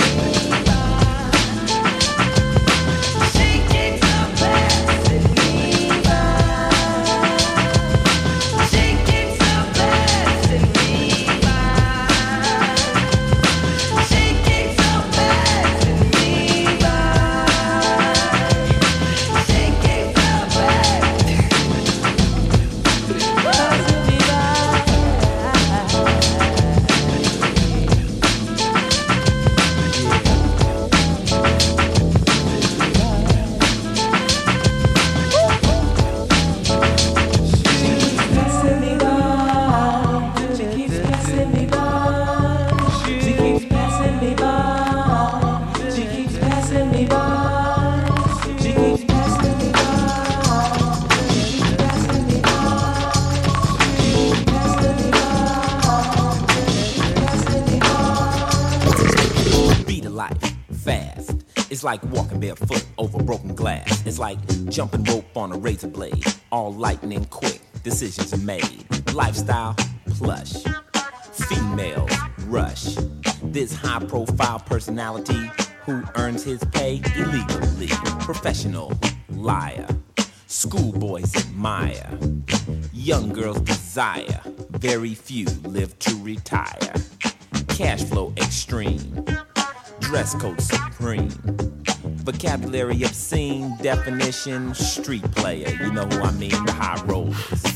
Speaker 22: It's like walking barefoot over broken glass. It's like jumping rope on a razor blade. All lightning quick, decisions are made. Lifestyle, plush. Females, rush. This high profile personality who earns his pay illegally. Professional, liar. Schoolboys admire. Young girls desire. Very few live to retire. Cash flow extreme. Dress code supreme. Vocabulary obscene. Definition street player. You know who I mean, the high rollers.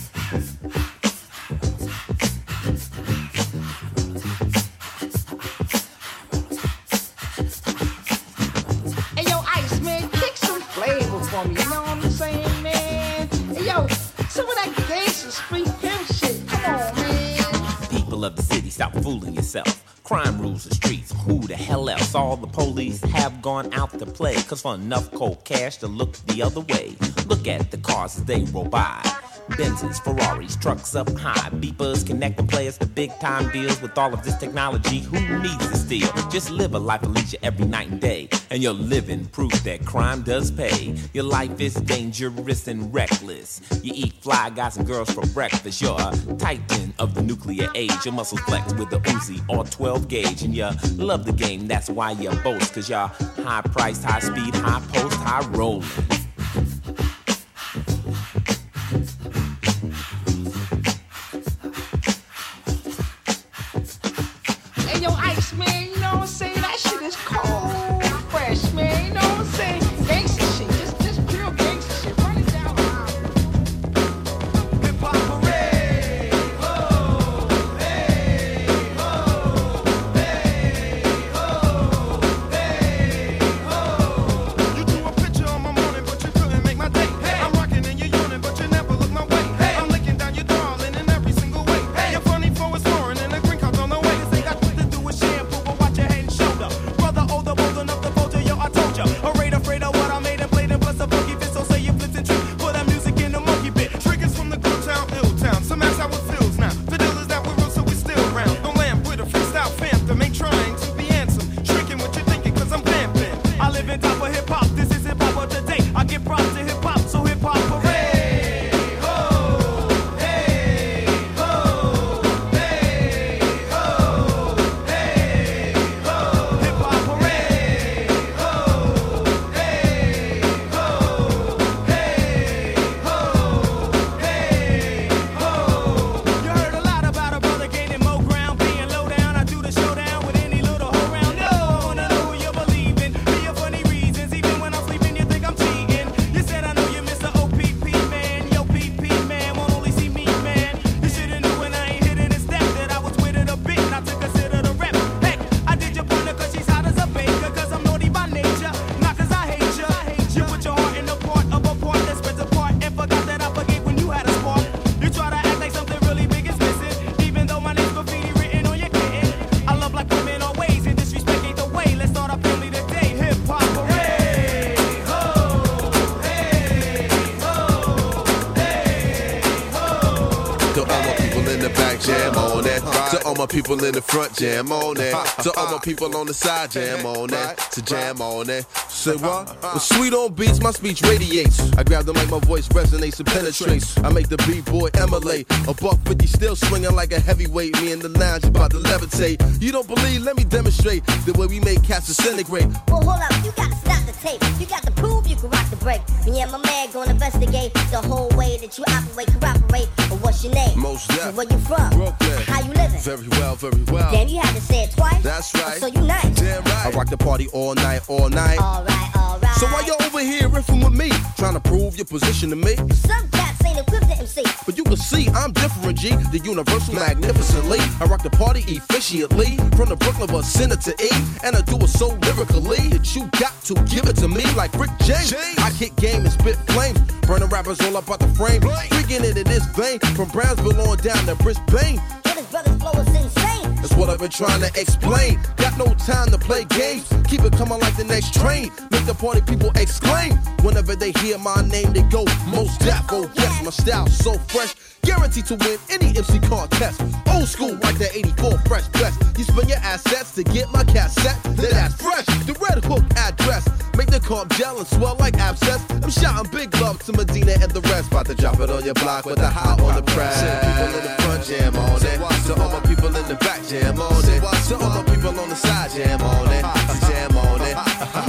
Speaker 7: Hey yo, Ice man, kick some flavor for me. You know what I'm saying, man? Hey yo, some of that gangster street pimp shit. Come on, man.
Speaker 22: People of the city, stop fooling yourself. Crime rules the streets, who the hell else? All the police have gone out to play, cause for enough cold cash to look the other way. Look at the cars as they roll by. Benzes, Ferraris, trucks up high. Beepers connecting players to big time deals. With all of this technology, who needs to steal? Just live a life of leisure every night and day, and you're living proof that crime does pay. Your life is dangerous and reckless. You eat fly guys and girls for breakfast. You're a titan of the nuclear age. Your muscles flex with the Uzi or 12 gauge. And you love the game, that's why you boast. Cause you're high priced, high speed, high post, high rolling.
Speaker 7: Hey yo, Ice man, you know what I'm saying? That shit is cold fresh, man. You know what I'm saying? Gangsta shit, just pure gangsta shit. Run it down. Hip hop parade, ho, hey, ho, hey, ho, hey, ho.
Speaker 2: You drew a picture on my morning, but you couldn't make my day. I'm rocking and you're yawning, but you never look my way. I'm licking down your darling in every single way. You're funny for it's foreign and the green card's on the way. This ain't got shit to do with shampoo, but watch your head and shoulder. Brother, older
Speaker 5: in the back, jam on that. To all my people in the front, jam on that. To all my people on the side, jam on that. To jam on that. Say what? With sweet on beats, my speech radiates. I grab the mic, my voice resonates and penetrates. I make the B-boy emulate. A $150 still swinging like a heavyweight. Me in the lounge about to levitate. You don't believe? Let me demonstrate the way we make cats disintegrate.
Speaker 6: Well, hold up, you gotta stop the tape. You got to prove you can rock the break. Me and my man gonna investigate the whole way that you operate, corroborate. But what's your name?
Speaker 5: Most Def.
Speaker 6: Where you from?
Speaker 5: Brooklyn.
Speaker 6: How you living?
Speaker 5: Very well, very well.
Speaker 6: Damn, you had to say it twice.
Speaker 5: That's right.
Speaker 6: So you nice.
Speaker 5: Damn right. I rock the party all night, all night.
Speaker 6: All right, all right.
Speaker 5: So why you over here riffing with me? Trying to prove your position to me?
Speaker 6: Some cats ain't equipped to MC.
Speaker 5: But you can see I'm different, G. The universal magnificently. I rock the party efficiently. From the Brooklyn vicinity to E. And I do it so lyrically that you got to give it to me like Rick James. I kick game and spit flames. Burning rappers all up out the frame. Freaking it in this vein. From Brownsville on down to Brisbane.
Speaker 6: His brother's flow is insane.
Speaker 5: That's what I've been trying to explain. Got no time to play games. Keep it coming like the next train. Make the party people exclaim. Whenever they hear my name, they go Most Def. Oh yes, my style so fresh. Guaranteed to win any MC contest. Old school like the 84 Fresh Best. You spend your assets to get my cassette. Then that's fresh. The Red Hook address. Make the comp gel and swell like abscess. I'm shouting big love to Medina and the rest. About to drop it on your block with the hot on the press. People in the front jam on it. To all my people in the back jam on it. To all my people on the side jam on it. Jam on it.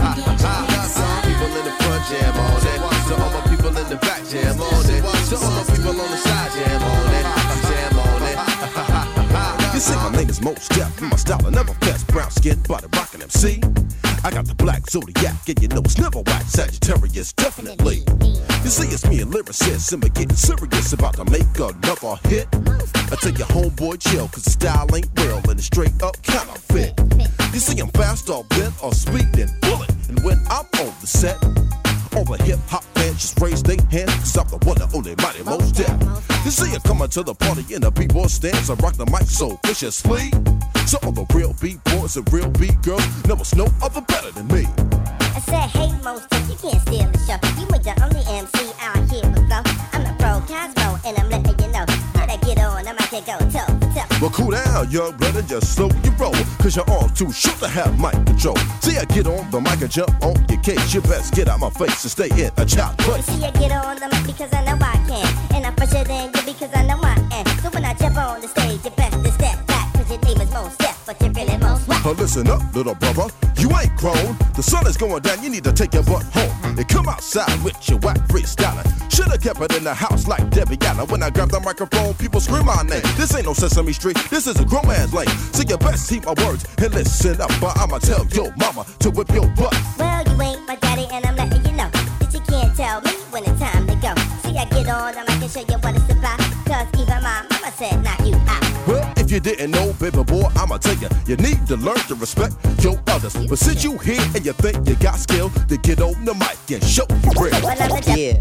Speaker 5: People in the front jam on it. To all my people in the back jam on it. To all my people on the side jam on it. Jam on it. You see my name is Most Def and my style I never best. Brown skin, body rockin' MC. I got the black zodiac and you know it's never whack. Sagittarius definitely. You see it's me and lyricists and we're getting serious about to make another hit. I tell your homeboy chill cause the style ain't real and it's straight up counterfeit. You see I'm fast or bent or speeding bullet. And when I'm on the set, all the hip hop fans just raise their hands cause I'm the one and only mighty Most Def. You see I'm coming to the party in a b-boy stance. I rock the mic so viciously. So all the real b-boys and real b-girls know it's no other better than me.
Speaker 6: I said, hey, Most Def, you can't steal the show. You ain't the only MC out here with flow. I'm the pro Cosmo, and I'm letting you know. Till I get on, I might get go toe to toe.
Speaker 5: Well, cool down, young brother, just slow your roll. Cause you're all too short to have mic control. See, I get on the mic and jump on your case. You best get out my face and stay in a child place.
Speaker 6: See, I get on the mic because I know I can. And I'm fresher than you because I know I am. So when I jump on the stage, you best to step back. Cause your name is Most Def, but you're really Most Whack.
Speaker 5: Listen up, little brother, you ain't grown. The sun is going down, you need to take your butt home. And come outside with your whack freestyling. Should've kept it in the house like Debbie Allen. When I grab the microphone, people scream my name. This ain't no Sesame Street, this is a grown man's lane. So you best heed my words and listen up, or I'ma tell your mama to whip your butt.
Speaker 6: Well, you ain't my daddy and I'm letting you know that you can't tell me when it's time to go. See, I get on, I can show you what it's about. Cause even my mama said knock you out.
Speaker 5: Well, if you didn't know, baby boy, I'ma tell you, you need to learn to respect your elders. But since you here and you think you got skill, then get on the mic and show for real.
Speaker 23: Yeah.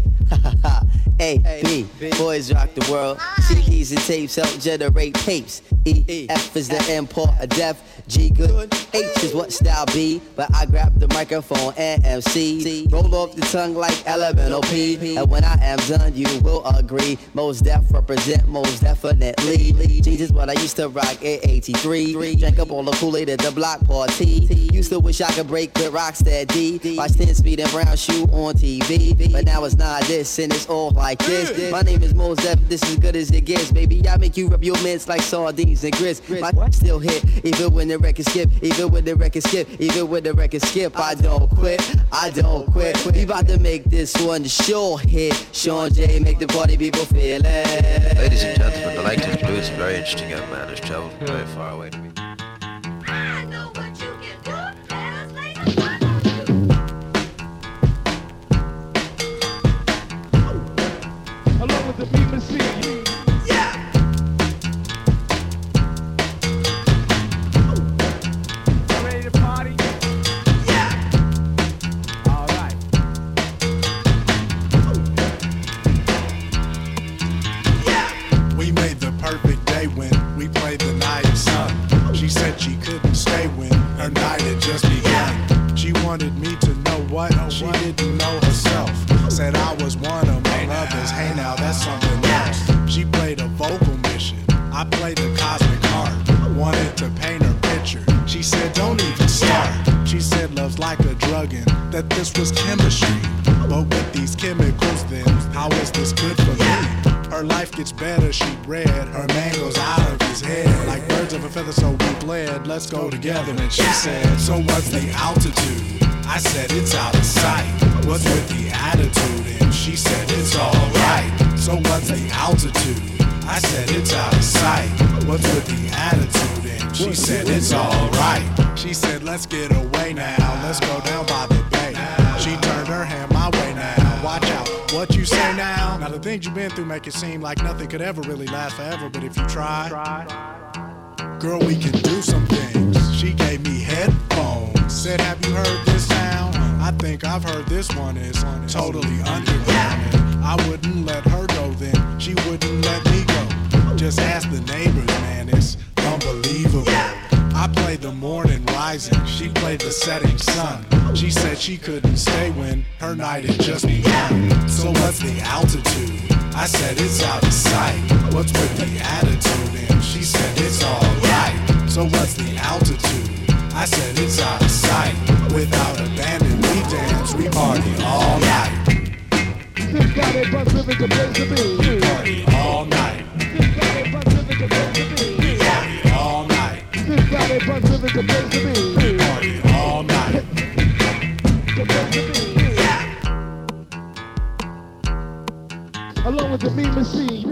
Speaker 23: A, B, boys rock the world. CDs and tapes help generate tapes. E, F is the import of death. G, good. H is what style B. But I grab the microphone and MC. Roll off the tongue like elemental P. And when I am done, you will agree. Most Def represent most definitely. G is what I used to rock in 83. Drank up all the Kool-Aid at the block party. Used to wish I could break with Rocksteady. Watch 10 Speed and Brown Shoe on TV. But now it's not this and it's all like this. My name is Most Def, this is good as it gets. Baby, I make you rub your mints like sardines and grits. My still hit, even when the record skip. Even when the record skip, even when the record skip. I don't quit, I don't quit. We about to make this one sure hit. Sean J, make the party people feel it.
Speaker 24: Ladies and gentlemen, I'd like to introduce a very interesting young man who's traveled from very far away to me.
Speaker 4: I know what you can do.
Speaker 1: Along with the BBC. Yeah! Ready to party? Yeah! All right.
Speaker 25: Yeah! We made the perfect day when we played the night sun. She said she couldn't stay when her night had just begun. She wanted me to know what she didn't know herself. Said I was one of my lovers. Hey now, that's something else. She played a vocal mission. I play the cosmic heart. Wanted to paint her picture. She said, don't even start. She said, love's like a drug and that this was chemistry. But with these chemicals, then how is this good for me? Her life gets better, she read. Her man goes out of his head. Like birds of a feather, so we bled. Let's go together. And she said, so what's the altitude? I said, it's out of sight. What's with the attitude? And she said, it's alright. So what's the altitude? I said, it's out of sight. What's with the attitude? And she said, it's alright. She said, let's get away now. Let's go down by the bay. She turned her hand my way now. Watch out, what you say now? Now the things you've been through make it seem like nothing could ever really last forever. But if you try, girl, we can do some things. She gave me headphones. Said, have you heard this sound? I think I've heard this one is totally underground. And I wouldn't let her go then. She wouldn't let me go. Just ask the neighbors, man, it's unbelievable. I played the morning rising, she played the setting sun. She said she couldn't stay when her night had just begun. So what's the altitude? I said it's out of sight. What's with the attitude? And she said it's alright. So what's the altitude? I said it's out of sight. Without abandon, we dance, we party all night. We party all night. We party all night. We party all night.
Speaker 1: Along with the mean machine.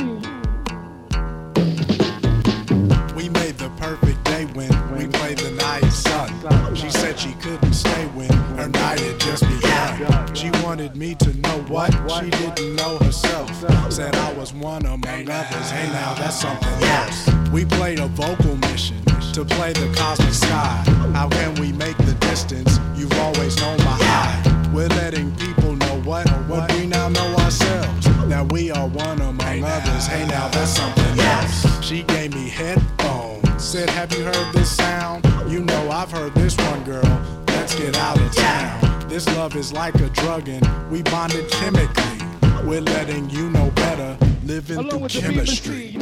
Speaker 25: We made the perfect day when we played the night sun. She said she couldn't stay when her night had just begun. She wanted me to know what she didn't know herself. Said I was one among others. Hey now, that's something else. We played a vocal mission to play the cosmic sky. How can we make the distance? You've always known my eye. We're letting people know what we now know ourselves. That we are one among others. Hey now, that's something else. She gave me headphones. Said, have you heard this sound? You know I've heard this one, girl. Let's get out of town. This love is like a drug and we bonded chemically. We're letting you know better, living through chemistry.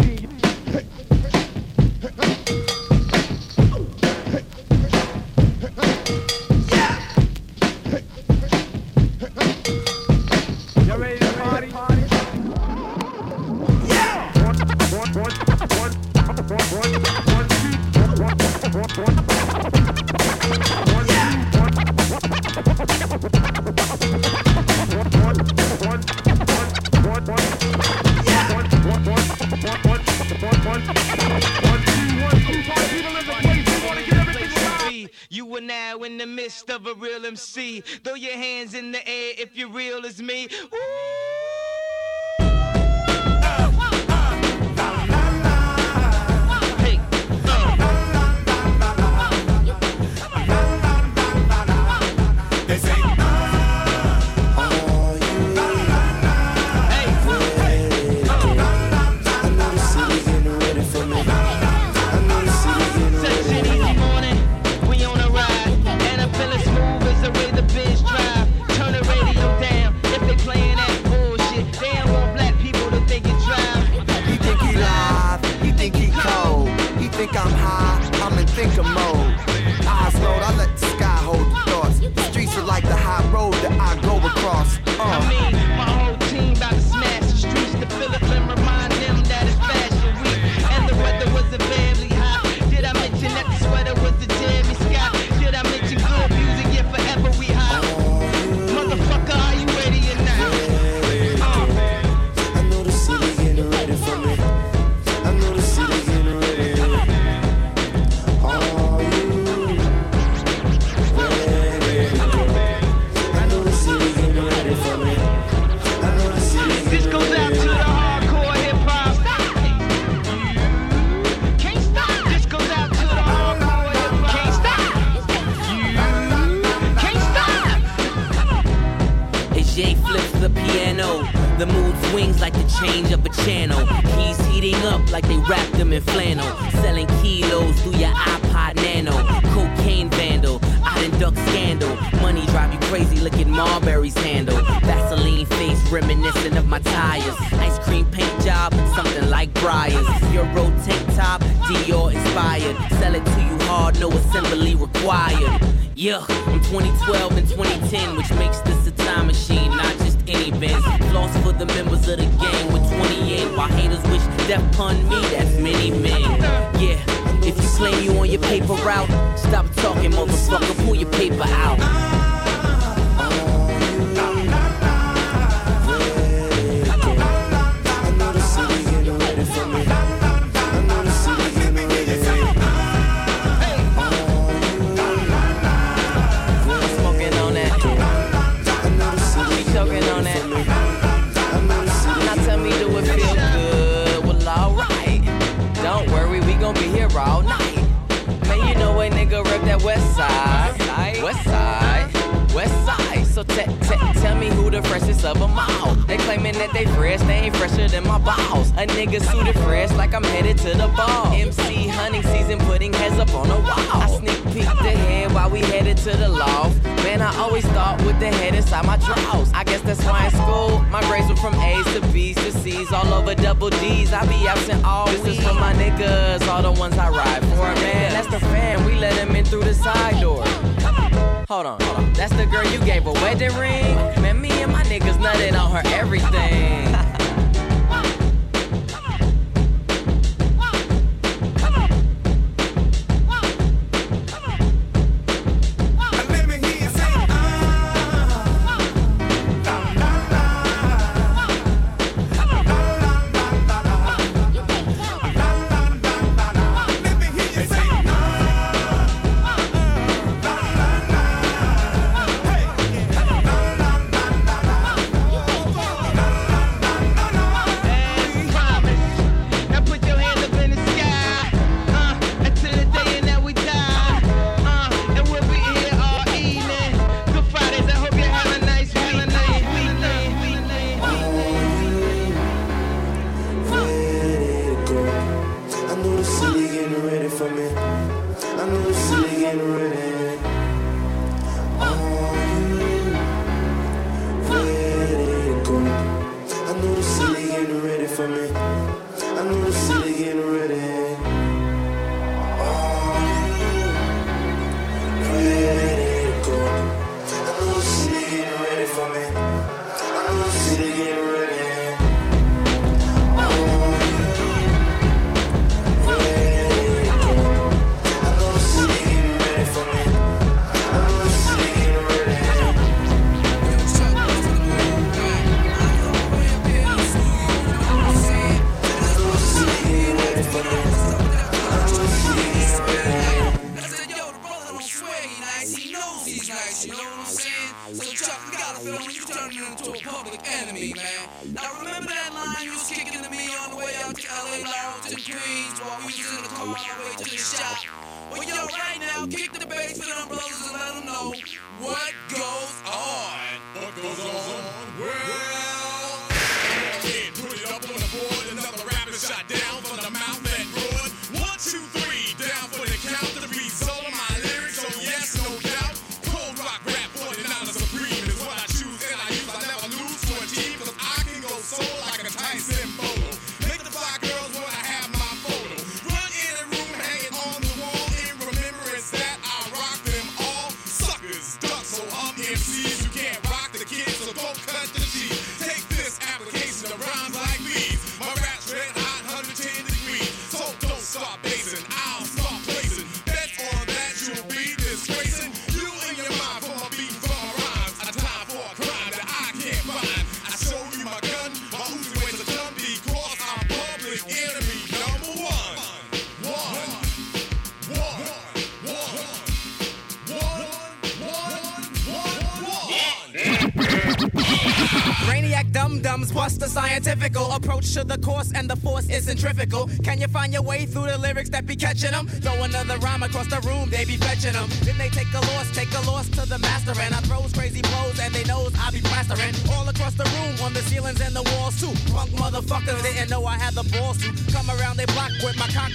Speaker 1: Y'all ready to party?
Speaker 3: You are now in the midst of a real MC. Throw your hands in the air if you're real as me. Ooh.
Speaker 8: Think I'm high, I'm in thinker mode. Eyes load, I let the sky hold the thoughts. The streets are like the high road that I go across.
Speaker 3: I mean, my whole team about to smash the streets to fill it and remind them that it's Fashion Week. And the weather wasn't very hot. Did I mention that the sweater was the Jeremy Scott? Did I mention good music? Yeah, forever we hot. Motherfucker, are you ready or not?
Speaker 8: I know the city getting ready for me. I know the city getting ready.
Speaker 3: This goes out to the hardcore hip-hop. Can't stop. This goes out to the hardcore hip-hop. Can't stop. Can't stop.
Speaker 17: As Jay flips the piano, the mood swings like the change of a channel. Keys heating up like they wrapped them in flannel. Selling kilos through your iPod Nano. Cocaine vandal, I done duck scandal. Money drive you crazy, look at Marbury's handle. Vaseline face reminiscent of my tires. Ice cream paint job, something like Briar's. Euro tank top, Dior inspired. Sell it to you hard, no assembly required. Yeah, I'm 2012 and 2010, which makes this a time machine, not just any Benz. Floss for the members of the gang with 20 in, while haters wish death upon me, that's many men. Yeah, if you claim you on your paper route, stop talking, motherfucker, pull your paper out.
Speaker 9: All night. Man, you know a nigga rep that west side. West side, west side. So tell me who the freshest of them all. They claiming that they fresh, they ain't fresher than my balls. A nigga suited fresh like I'm headed to the ball. MC hunting season, putting heads up on the wall. I sneak peeked ahead while we headed to the loft. Man, I always thought with the head inside my drawers. I guess that's why in school my grades were from A's to B's to C's, all over double D's. I be absent all week. This is for my niggas, all the ones I ride for. Man, that's the fan, we let him in through the side door. Hold on, that's the girl you gave a wedding ring? Man, me and my niggas nutted on her everything.
Speaker 10: Dum-dums, what's the scientifical approach to the course, and the force is centrifugal? Can you find your way through the lyrics that be catching them? Throw another rhyme across the room, they be fetching them. Then they take a loss to the master, and I throws crazy blows, and they knows I be plastering all across the room, on the ceilings and the walls too. Punk motherfuckers didn't know I had the balls to come around they block with my cock diesel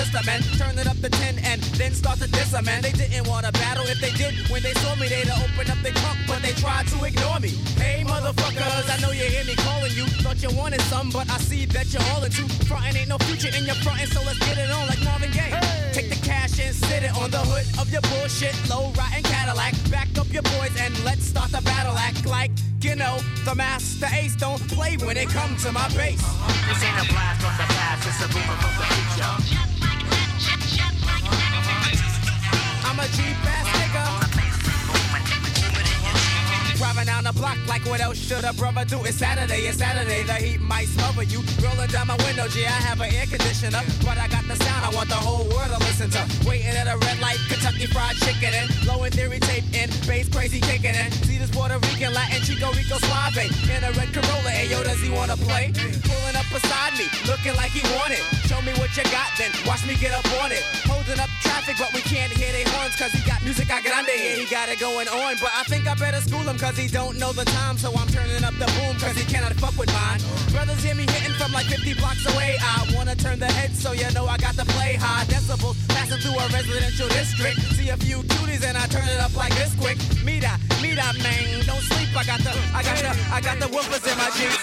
Speaker 10: system and turn it up to 10 and then start to diss them. And they didn't want to battle. If they did, when they saw me, they'd open up their trunk, but they tried to ignore me. Hey, motherfuckers, I know you hear me calling you. Thought you wanted some, but I see that you're all into. Frontin' ain't no future in your frontin', so let's get it on like Marvin Gaye. Hey. Take the cash and sit it on the hood of your bullshit, low rotten Cadillac. Back up your boys and let's start the battle. Act like, you know, the Master Ace don't play when it comes to my bass.
Speaker 12: This ain't a blast from the past, it's a boomer from the future.
Speaker 10: I'm a G-Bass nigga. Driving down the block like what else should a brother do? It's Saturday, the heat might smother you. Rolling down my window, G, I have an air conditioner, but I got the sound I want the whole world to listen to. Waiting at a red light, Kentucky Fried Chicken and Low in Theory tape in, bass crazy kicking in. See this Puerto Rican, Latin, Chico Rico Suave in a red Corolla, ayo, does he wanna play? Pulling up beside me, looking like he want it. Show me what you got, then watch me get up on it. Holding up traffic, but we can't hear they horns, cause he got musica grande, yeah, he got it going on. But I think I better school him, cause he don't know the time, so I'm turning up the boom, cause he cannot fuck with mine. Brothers hear me hitting from like 50 blocks away. I wanna turn the head, so you know I got to play high decibels, passing through a residential district. See a few cuties and I turn it up like this quick. Mira, man, don't sleep, I got the woofers in my jeans.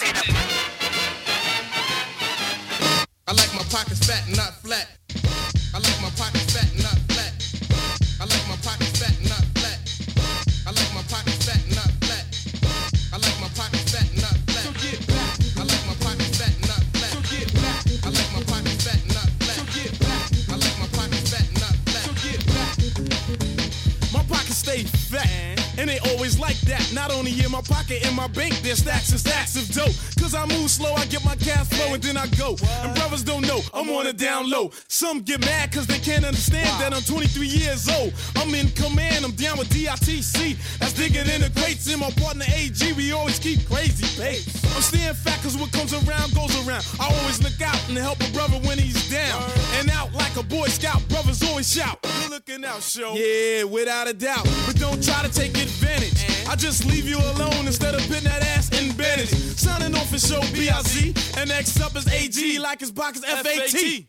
Speaker 1: I like my pockets fat, not flat. I like my pockets fat, not flat. I like my pockets fat, not flat. I like my pockets fat, not flat. I like my pockets fat, not flat. So get back. I like my pockets fat, not flat. So get back. I like my pockets fat, not flat. So get back. I like my pockets fat, not flat. So get back. My pockets stay fat. And they always like that. Not only in my pocket, in my bank, there's stacks and stacks of dough. Cause I move slow, I get my cash flow and then I go. And brothers don't know, I'm on a down low. Some get mad cause they can't understand that I'm 23 years old. I'm in command, I'm down with DITC. That's digging in the crates. And my partner AG, we always keep crazy pace. I'm staying fat cause what comes around goes around. I always look out and help a brother when he's down. And out like a Boy Scout, brothers always shout. You're looking out, show. Yeah, without a doubt. But don't try to take advantage. I just leave you alone instead of putting that ass in bandage. Signing off for show B-I-Z. And next up is AG like his pockets F-A-T.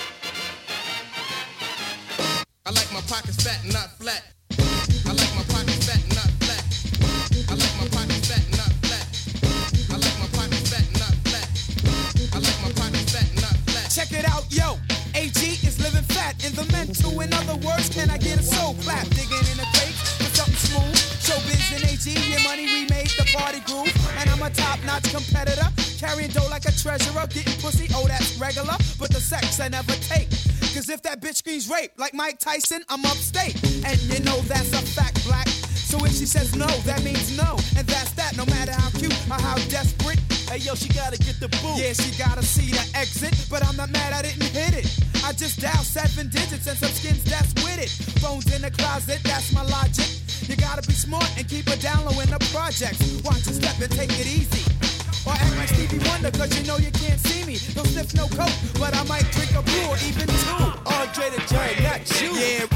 Speaker 1: I like my pockets fat, not flat. I like my pockets fat, not flat. I like my pockets fat, not flat. I like my pockets fat, not flat. I like my pockets fat, not flat.
Speaker 10: Check it out, yo. AG is living fat in the mental. In other words, can I get a soul clap? Digging in the crate for something smooth. Showbiz and AG, your money we made the party groove. And I'm a top-notch competitor, carrying dough like a treasurer. Getting pussy, oh that's regular, but the sex I never take. Cause if that bitch screams rape like Mike Tyson, I'm upstate. And you know that's a fact, black. So if she says no, that means no. And that's that, no matter how cute or how desperate. Hey yo, she gotta get the boot. Yeah, she gotta see the exit. But I'm not mad I didn't hit it. I just dialed 7 digits and some skins that's with it. Phones in the closet, that's my logic. You gotta be smart and keep it down low in the projects. Watch your step and take it easy. Or act like Stevie Wonder, cause you know you can't see me. Don't sniff no coke, but I might drink a brew or even 2. Andre the Giant, not you. Yeah.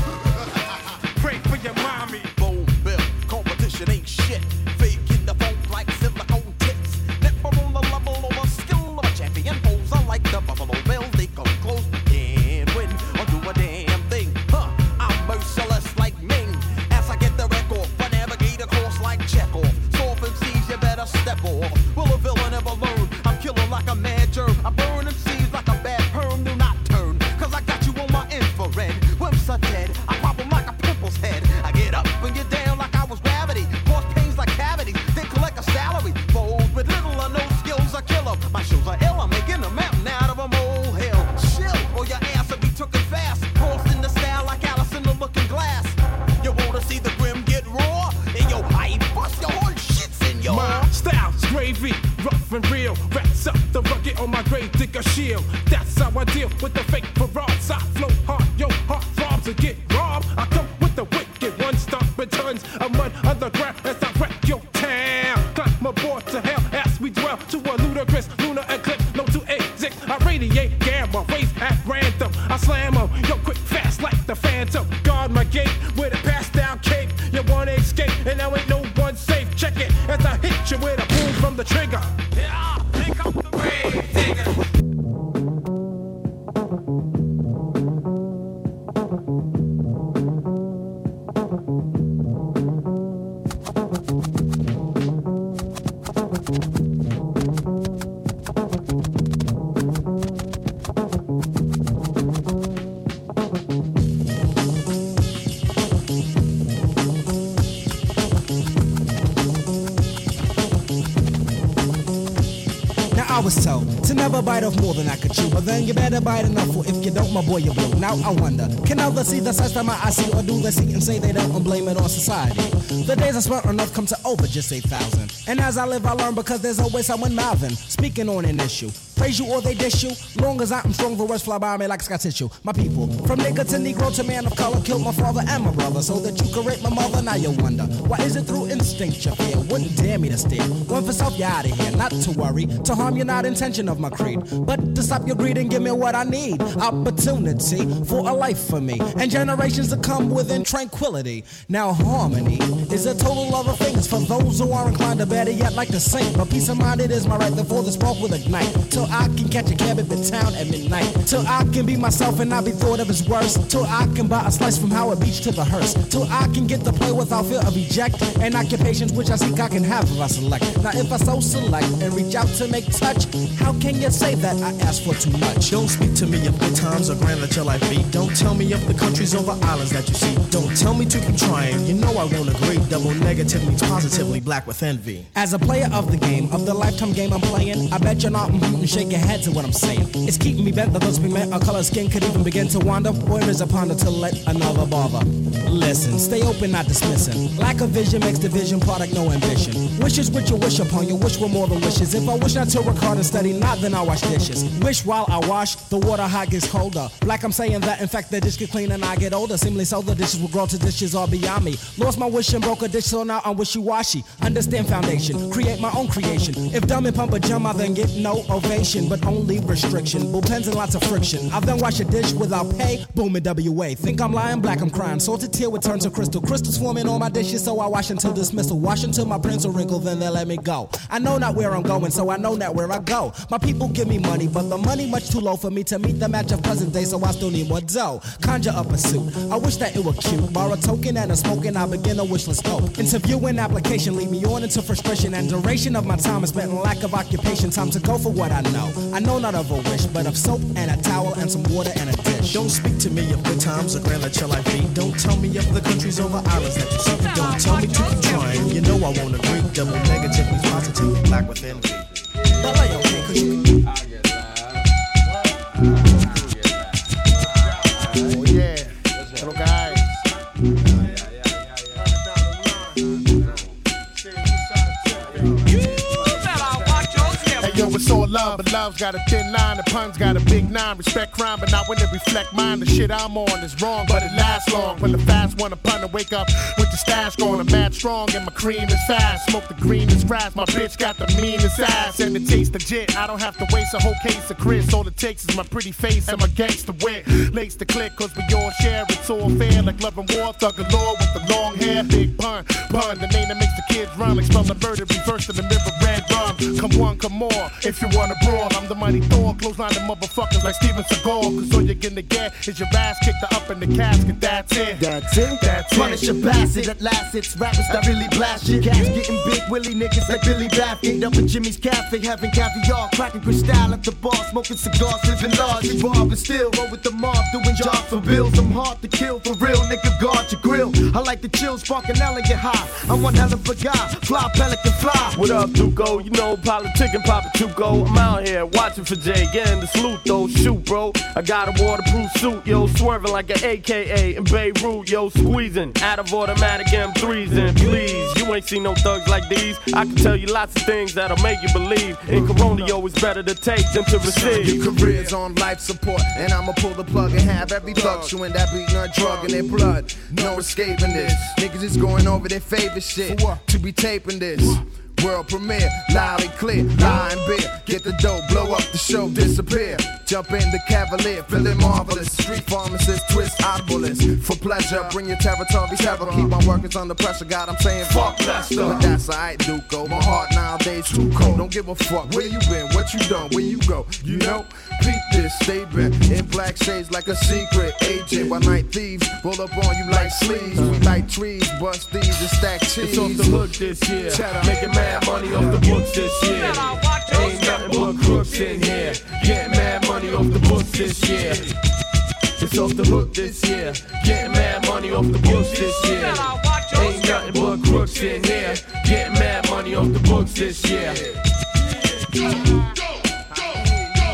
Speaker 13: Pray for your mommy.
Speaker 14: Bold bill, competition ain't shit. Faking the phone like silicone tips. Never on the level of a skill of a champion. Hoes are like the Buffalo Bills. They come close, can't win or do a damn thing. I'm merciless like Ming. As I get the record, I navigate a course like Chekhov. Soft MCs, you better step off. Will a villain ever learn? I'm killing like a mad germ. I burn MCs like a bad perm. Do not turn, cause I got you on my infrared. Whips are dead, I pop them like a pimple's head. I get up and get down like I was gravity. Cause pains like cavities, then collect a salary. Fold with little or no skills, I kill them. My shoes are ill, I'm making a mountain out of a molehill. Chill, or your ass will be tooken fast. Crossed in the style like Alice in the Looking Glass. You wanna see the grim get raw? And yo, I bust your whole shits in your
Speaker 13: My style's gravy, rough and real. Rats up the rugged on my grave digger shield. That's how I deal with the fake frauds. I flow hard, yo, heart throbs and get robbed. I come with the wicked one, stomping tons of mud underground as I wreck your town. Climb aboard to hell as we dwell to a ludicrous lunar eclipse. No to exist, I radiate gamma rays at random. I slam 'em, yo, quick, fast like the Phantom. Guard my gate with a pass down cape. You wanna escape, and now ain't no one safe. Check it as I hit you with a boom from the trigger. Yeah, pick up the grave digger.
Speaker 11: never bite off more than I could chew, but then you better bite enough, for if you don't, my boy, you're blue. Now I wonder, can others see the size that my eyes see, or do they see and say they don't and blame it on society? The days I spent on earth come to over just 8,000. And as I live, I learn because there's always someone mouthing, speaking on an issue. Praise you or they dish you. Long as I'm strong, the words fly by me like Scott tissue. My people, from nigga to negro to man of color, killed my father and my brother so that you could rape my mother. Now you wonder, why is it through instinct you fear? Wouldn't dare me to steer. One for self, you're out of here. Not to worry, to harm you, not intention of my creed, but to stop your greed and give me what I need. Opportunity for a life for me, and generations to come within tranquility. Now harmony is a total of things for those who are inclined to better yet like to sing. But peace of mind, it is my right, therefore the spark will ignite. Till I can catch a cab at midtown at midnight. Till I can be myself and not be thought of as worse. Till I can buy a slice from Howard Beach to the hearse. Till I can get to play without fear of eject. And occupations which I seek I can have if I select. Now if I so select and reach out to make touch, how can you say that I ask for too much?
Speaker 15: Don't speak to me of good times or grand that your life be. Don't tell me of the countries over islands that you see. Don't tell me to keep trying, you know I won't agree. Double negative means positively black with envy.
Speaker 11: As a player of the game, of the lifetime game I'm playing, I bet you're not and shake your head to what I'm saying. It's keeping me bent, the those pigment, a color skin could even begin to wander. Or it is a ponder to let another bother. Listen, stay open, not dismissing. Lack of vision makes division, product no ambition. Wishes what you wish upon, you wish were more than wishes. If I wish not to work hard and study, not then I wash dishes. Wish while I wash, the water hot gets colder. Like I'm saying that, in fact, the dish get clean and I get older. Seemingly so the dishes will grow to dishes all beyond me. Lost my wish and broke a dish, so now I'm wishy-washy. Understand foundation, create my own creation. If dumb and pump a gem, I then get no ovation, but only restriction. Bullpens and lots of friction. I then wash a dish without pay, boom in WA. Think I'm lying, black I'm crying. Salted tear with turns of crystal. Crystals forming on my dishes, so I wash until dismissal. Wash until my prints are wrinkled, then they let me go. I know not where I'm going, so I know not where I go. My people give me money, but the money much too low for me to meet the match of present day, so I still need more dough. Conjure up a suit, I wish that it were cute. Borrow a token and a smoking, I begin a wishless hope. Interview and application lead me on into frustration, and duration of my time is spent in lack of occupation. Time to go for what I know. I know not of a wish, but of soap and a towel and some water and a dish.
Speaker 15: Don't speak to me of good times or grand that your life be. Don't tell me of the countries over islands that you see. Don't tell me to keep trying, you know I won't agree. Double negative means positively black with envy.
Speaker 25: Oh yeah, little guys. Hey yo, it's all love, but love's got a thin line, and puns got a big nine. Respect crime, but not when it reflect mine. The shit I'm on is wrong, but it lasts long. When the fast one, a pun to wake up with the stash going. I'm mad strong, and my cream is fast. Smoke the greenest grass, my bitch got the meanest ass, and it tastes legit. I don't have to waste a whole case of Chris. All it takes is my pretty face and my gangster wit. Lace the click, cause we all share. It's all fair, like love and war. Thug galore with the long hair. Big pun, the name that makes the kids run. Like spell the murder, reverse to the mirror, red rum. Come one, come more. If you wanna brawl, I'm the mighty Thor. Clothesline the motherfuckers like Steven Seagal. Cause all you're gonna get is your ass kicked up in the casket. That's it. That's it. That's it.
Speaker 16: Punish a bastard at last. It's rappers that really blast shit. Gas getting big willy niggas like Billy Baffin. Up at Jimmy's Cafe, having caviar, cracking crystal at the bar, smoking cigars, living large. Involved and still roll with the mob, doing jobs for bills. I'm hard to kill for real, nigga. Guard your grill. I like the chill, spark an elegant high. I'm one hell of a guy, fly pelican fly.
Speaker 18: What up, Duco? You know, politicking, Papa Tuco. I'm out here watching for Jay, getting the salute though. Shoot, bro. I got a waterproof suit, yo, swerving like an AKA in Beirut, yo, squeezing out of automatic M3s. And please, you ain't seen no thugs like these. I can tell you lots of things that'll make you believe. In Corona, yo, it's better to take than to receive.
Speaker 20: Your career's on life support, and I'ma pull the plug and have every thug chewing that beating a drug in their blood. No escaping this. Niggas is going over their favorite shit to be taping this. World premiere, loud and clear, lie and beer. Get the dough, blow up the show, disappear. Jump in the Cavalier, feeling marvelous. Street pharmacist, twist oddbalist. For pleasure, bring your territory terror. Keep my workers under pressure, God, I'm saying fuck Lester. But that's alright, Duco. My heart nowadays too cold. Don't give a fuck where you been, what you done, where you go. You know, peep this, stay bent. In black shades like a secret agent. While night thieves roll up on you like sleeves. We like trees, bust these and stack cheese.
Speaker 18: It's off the hook this year, making mad money off the books this year. Ain't nothing but crooks in here, getting mad money off the books this year. It's off the hook this year, getting mad money off the books this year. Ain't nothing but crooks in here, getting mad money off the books this year.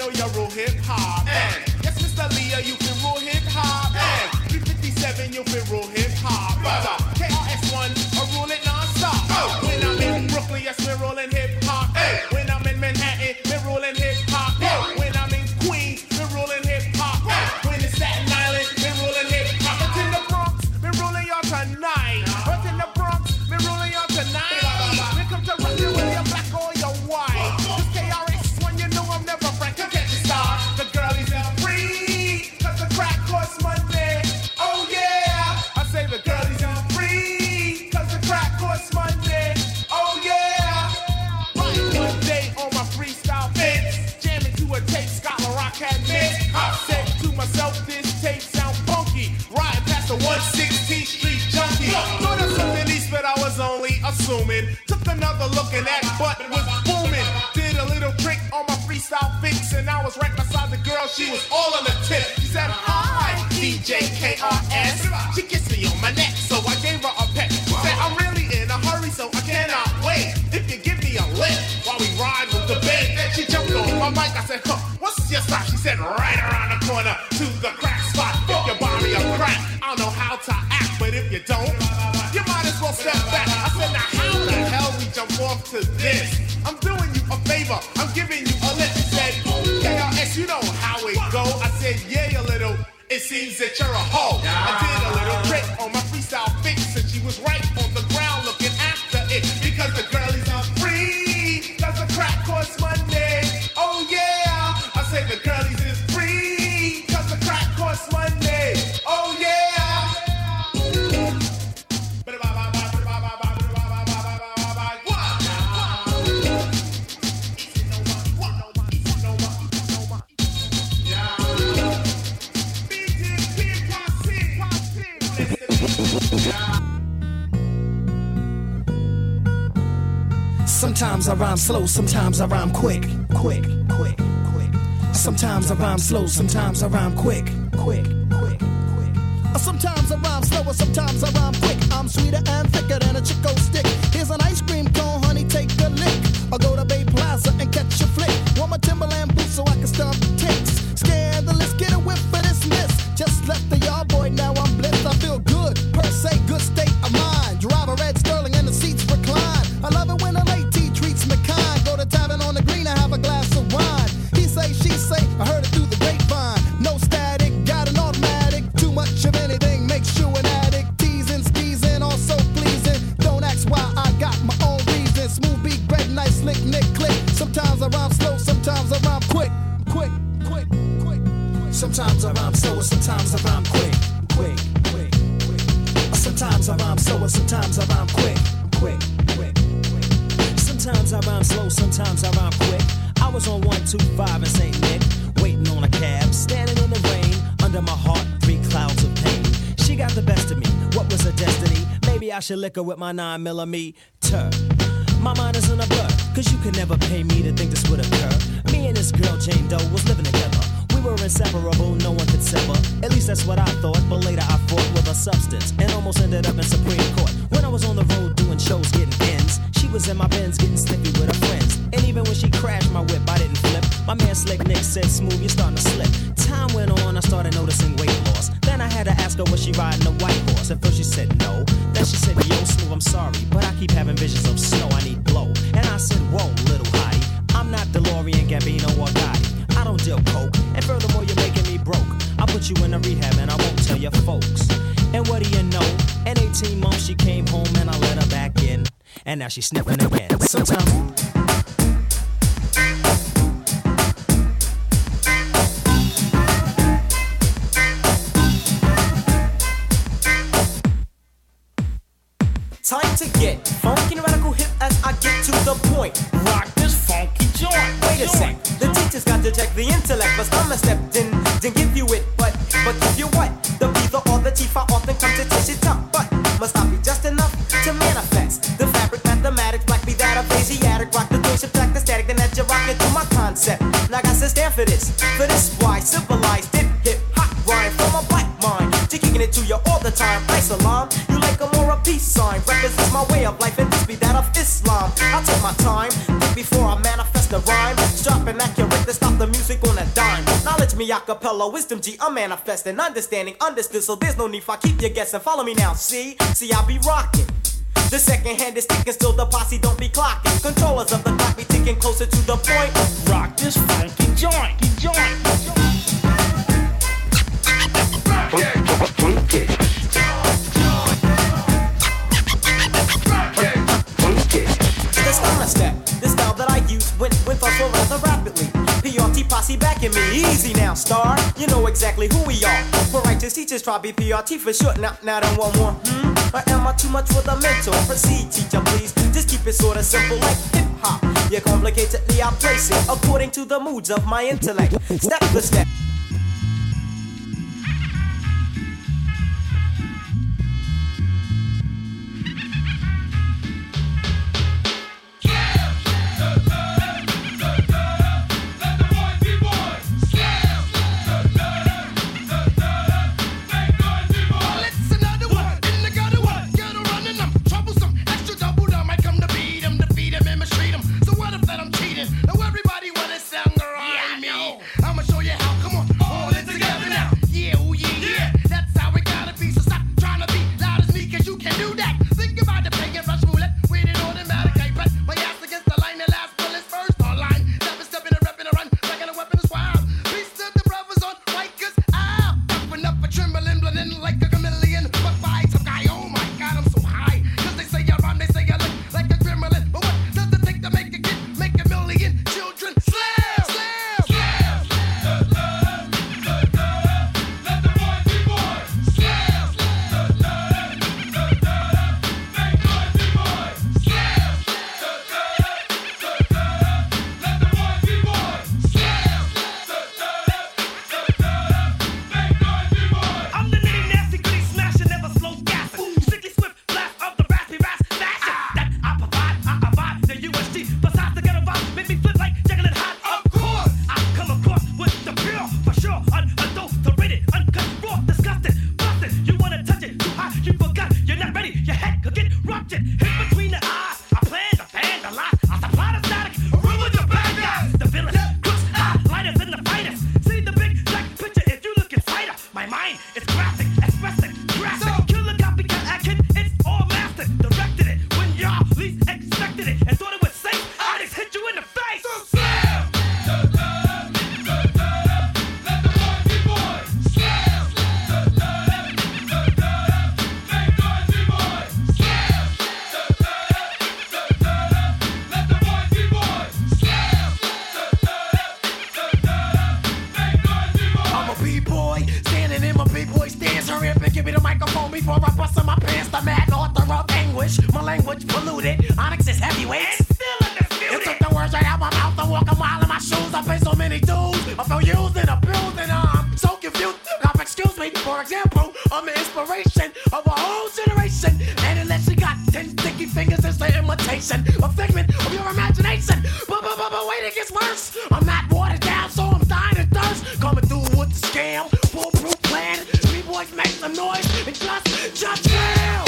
Speaker 25: know you rule hip hop. And yes, Mr. Leah, you can rule hip hop. And 357, you can rule hip hop. KRS-One, I rule it non-stop. When I'm in Brooklyn, yes, we're rolling hip hop. When I'm in Manhattan, we're rolling hip hop. When I'm in Queens, we're rolling hip hop. When it's Staten Island, we're rolling hip hop. But in the Bronx, we're rolling y'all tonight. But in the Bronx, we're rolling y'all tonight. We come to rock you whether you're black or you're white. This KRS-One, you know I'm never frank. You can't start. The girlies is free, cause the crack costs Monday. Oh yeah, I say the girlies is free, cause the crack costs Monday. Oh yeah, right one day on my freestyle fits, jamming to a tape Scholar Rock had mixed. I said to myself, this tape sound funky. Riding past the 116th Street junkie. Thought of something east, but I was only assuming. Took another look and that butt was booming. Did a little trick on my freestyle fix, and I was right beside the girl. She was all on the tip. She said, "Hi, DJ KRS." She kissed me on my neck, so I gave her a peck. Said, "I'm really in a hurry, so I cannot wait. If you give me a lift while we ride with the bait." She jumped on my mic. I said, "Huh, what's your stop?" She said, "Right around the corner to the crack spot. If you buy me a crack, I don't know how to act, but if you don't, you might as well step back." I said, "Now how the hell we jump off to this? I'm doing you a favor. I'm giving you a lift." She said, "KRS, you know how it go." I said, "Yeah, you little. It seems that you're a hoe." I did a little trick on my freestyle fix, and she was right on the ground looking after it. Because the girlies are free, cause the crack costs Monday. Oh yeah, I say the girlies is free, cause the crack costs Monday. Oh yeah.
Speaker 11: Sometimes I rhyme slow, sometimes I rhyme quick. Sometimes I rhyme slow, sometimes I rhyme quick.
Speaker 15: Sometimes I rhyme slower, sometimes I rhyme quick. I'm sweeter and thicker than a Chico stick. Here's an ice cream cone, honey, take a lick. Or go to Bay Plaza and catch a flick. Want my Timberland boots so I can stomp ticks. Scandalous, get a whiff for this miss. Just left the yard, boy, now I'm blessed. I feel good, per se, good state of mind. Drive a red Sterling and the seats recline. I love it when a late tea treats me kind. Go to tavern on the green and have a glass of wine. He say, she say, I heard it through the grapevine. No static, got an automatic. Too much of anything makes you an addict. Teasing, skeezing, also pleasing. Don't ask why, I got my own reason. Smooth beat, bread, nice, slick, nick, click. Sometimes I rhyme slow, sometimes I rhyme quick. Sometimes I rhyme slow, sometimes I rhyme quick. Sometimes I rhyme slow, sometimes I rhyme quick. Sometimes I rhyme slow, sometimes I rhyme quick. I was on 125 in St. Nick, waiting on a cab, standing in the rain, under my heart, 3 clouds of pain. She got the best of me, what was her destiny? Maybe I should lick her with my 9mm. My mind is in a blur, cause you could never pay me to think this would occur. Me and this girl, Jane Doe, was living together. We were inseparable, no one could sever. At least that's what I thought, but later I fought with a substance and almost ended up in Supreme Court. When I was on the road doing shows, getting ends, she was in my Benz getting snippy with her friends. And even when she crashed my whip, I didn't flip. My man Slick Nick said, "Smooth, you're starting to slip." Time went on, I started noticing weight loss. Then I had to ask her, was she riding a white horse? At first she said no. Then she said, "Yo, Smooth, I'm sorry, but I keep having visions of snow, I need blow." And I said, "Whoa, little hottie, I'm not DeLorean, Gambino, or Gotti. I don't deal coke, and furthermore, you're making me broke. I'll put you in a rehab and I won't tell your folks." And what do you know? In 18 months she came home and I let her back in. And now she's sniffing again. Sometimes
Speaker 2: time to get funky and radical hip as I get to the point. Rock this funky joint. Wait a sec, the teacher's got to check the intellect, but I'm a stepped in, didn't give you it, but give you what? The B, the or, the T, I often come to touch it up, but must not be just enough to manifest the fabric, mathematics, black be that of Asiatic, rock the doing, subtract the static, then that you rock into my concept. Now I got to stand for this why civilized it, hip hop rhyme from a black mind, to kicking it to you all the time. Ice alarm, you like a more a peace sign, represents my way of life, and this be that of Islam. I'll take my time, think before I manifest the rhyme. Sharp and accurate to stop the music on a dime. Knowledge me acapella, wisdom G, I'm manifesting. Understanding, understood, so there's no need for I keep you guessing. Follow me now, see I be rocking. The second hand is ticking, still the posse don't be clocking. Controllers of the clock be ticking closer to the point. Rock this funky joint, The style step, the style that I use went for rather rapidly. PRT posse backing me, easy now, star. You know exactly who we are. For righteous teachers, try be PRT for short. Now then one more. Or am I too much for the mentor? Proceed, teacher, please. Just keep it sorta simple like hip hop. Yeah, complicatedly I place it according to the moods of my intellect. Step for step.
Speaker 14: I'ma show you how. Come on, hold it together now. Yeah, ooh, yeah. That's how it gotta be. So stop trying to be loud as me, cause you can do that. Think about the pagan rush roulette with an automatic. I bet my ass against the line. The last bullet's first online. Stepping and repping a run. Like a weapon is wild. Peace to the brothers on Rikers. Open up a trembling, blending like a chameleon. But by some guy, oh my god, I'm so high. Cause they say I rhyme, they say I look like a gremlin. But what does it take to make a kid, make a million children? My language polluted, Onyx is heavyweight. Still undisputed. You took the words right out my mouth and walk a mile in my shoes. I pay so many dues, I feel used and abused, and I'm so confused. Now excuse me, for example, I'm the inspiration of a whole generation. And unless you got 10 sticky fingers, it's the imitation, a figment of your imagination. But wait, it gets worse. I'm not watered down, so I'm dying of thirst. Coming through with the scam, foolproof plan. Three boys make some noise and just fail.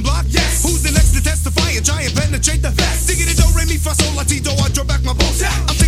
Speaker 6: Giant penetrate the vest. Digging it, do re mi fa sol la ti do. I draw back my balls. I'm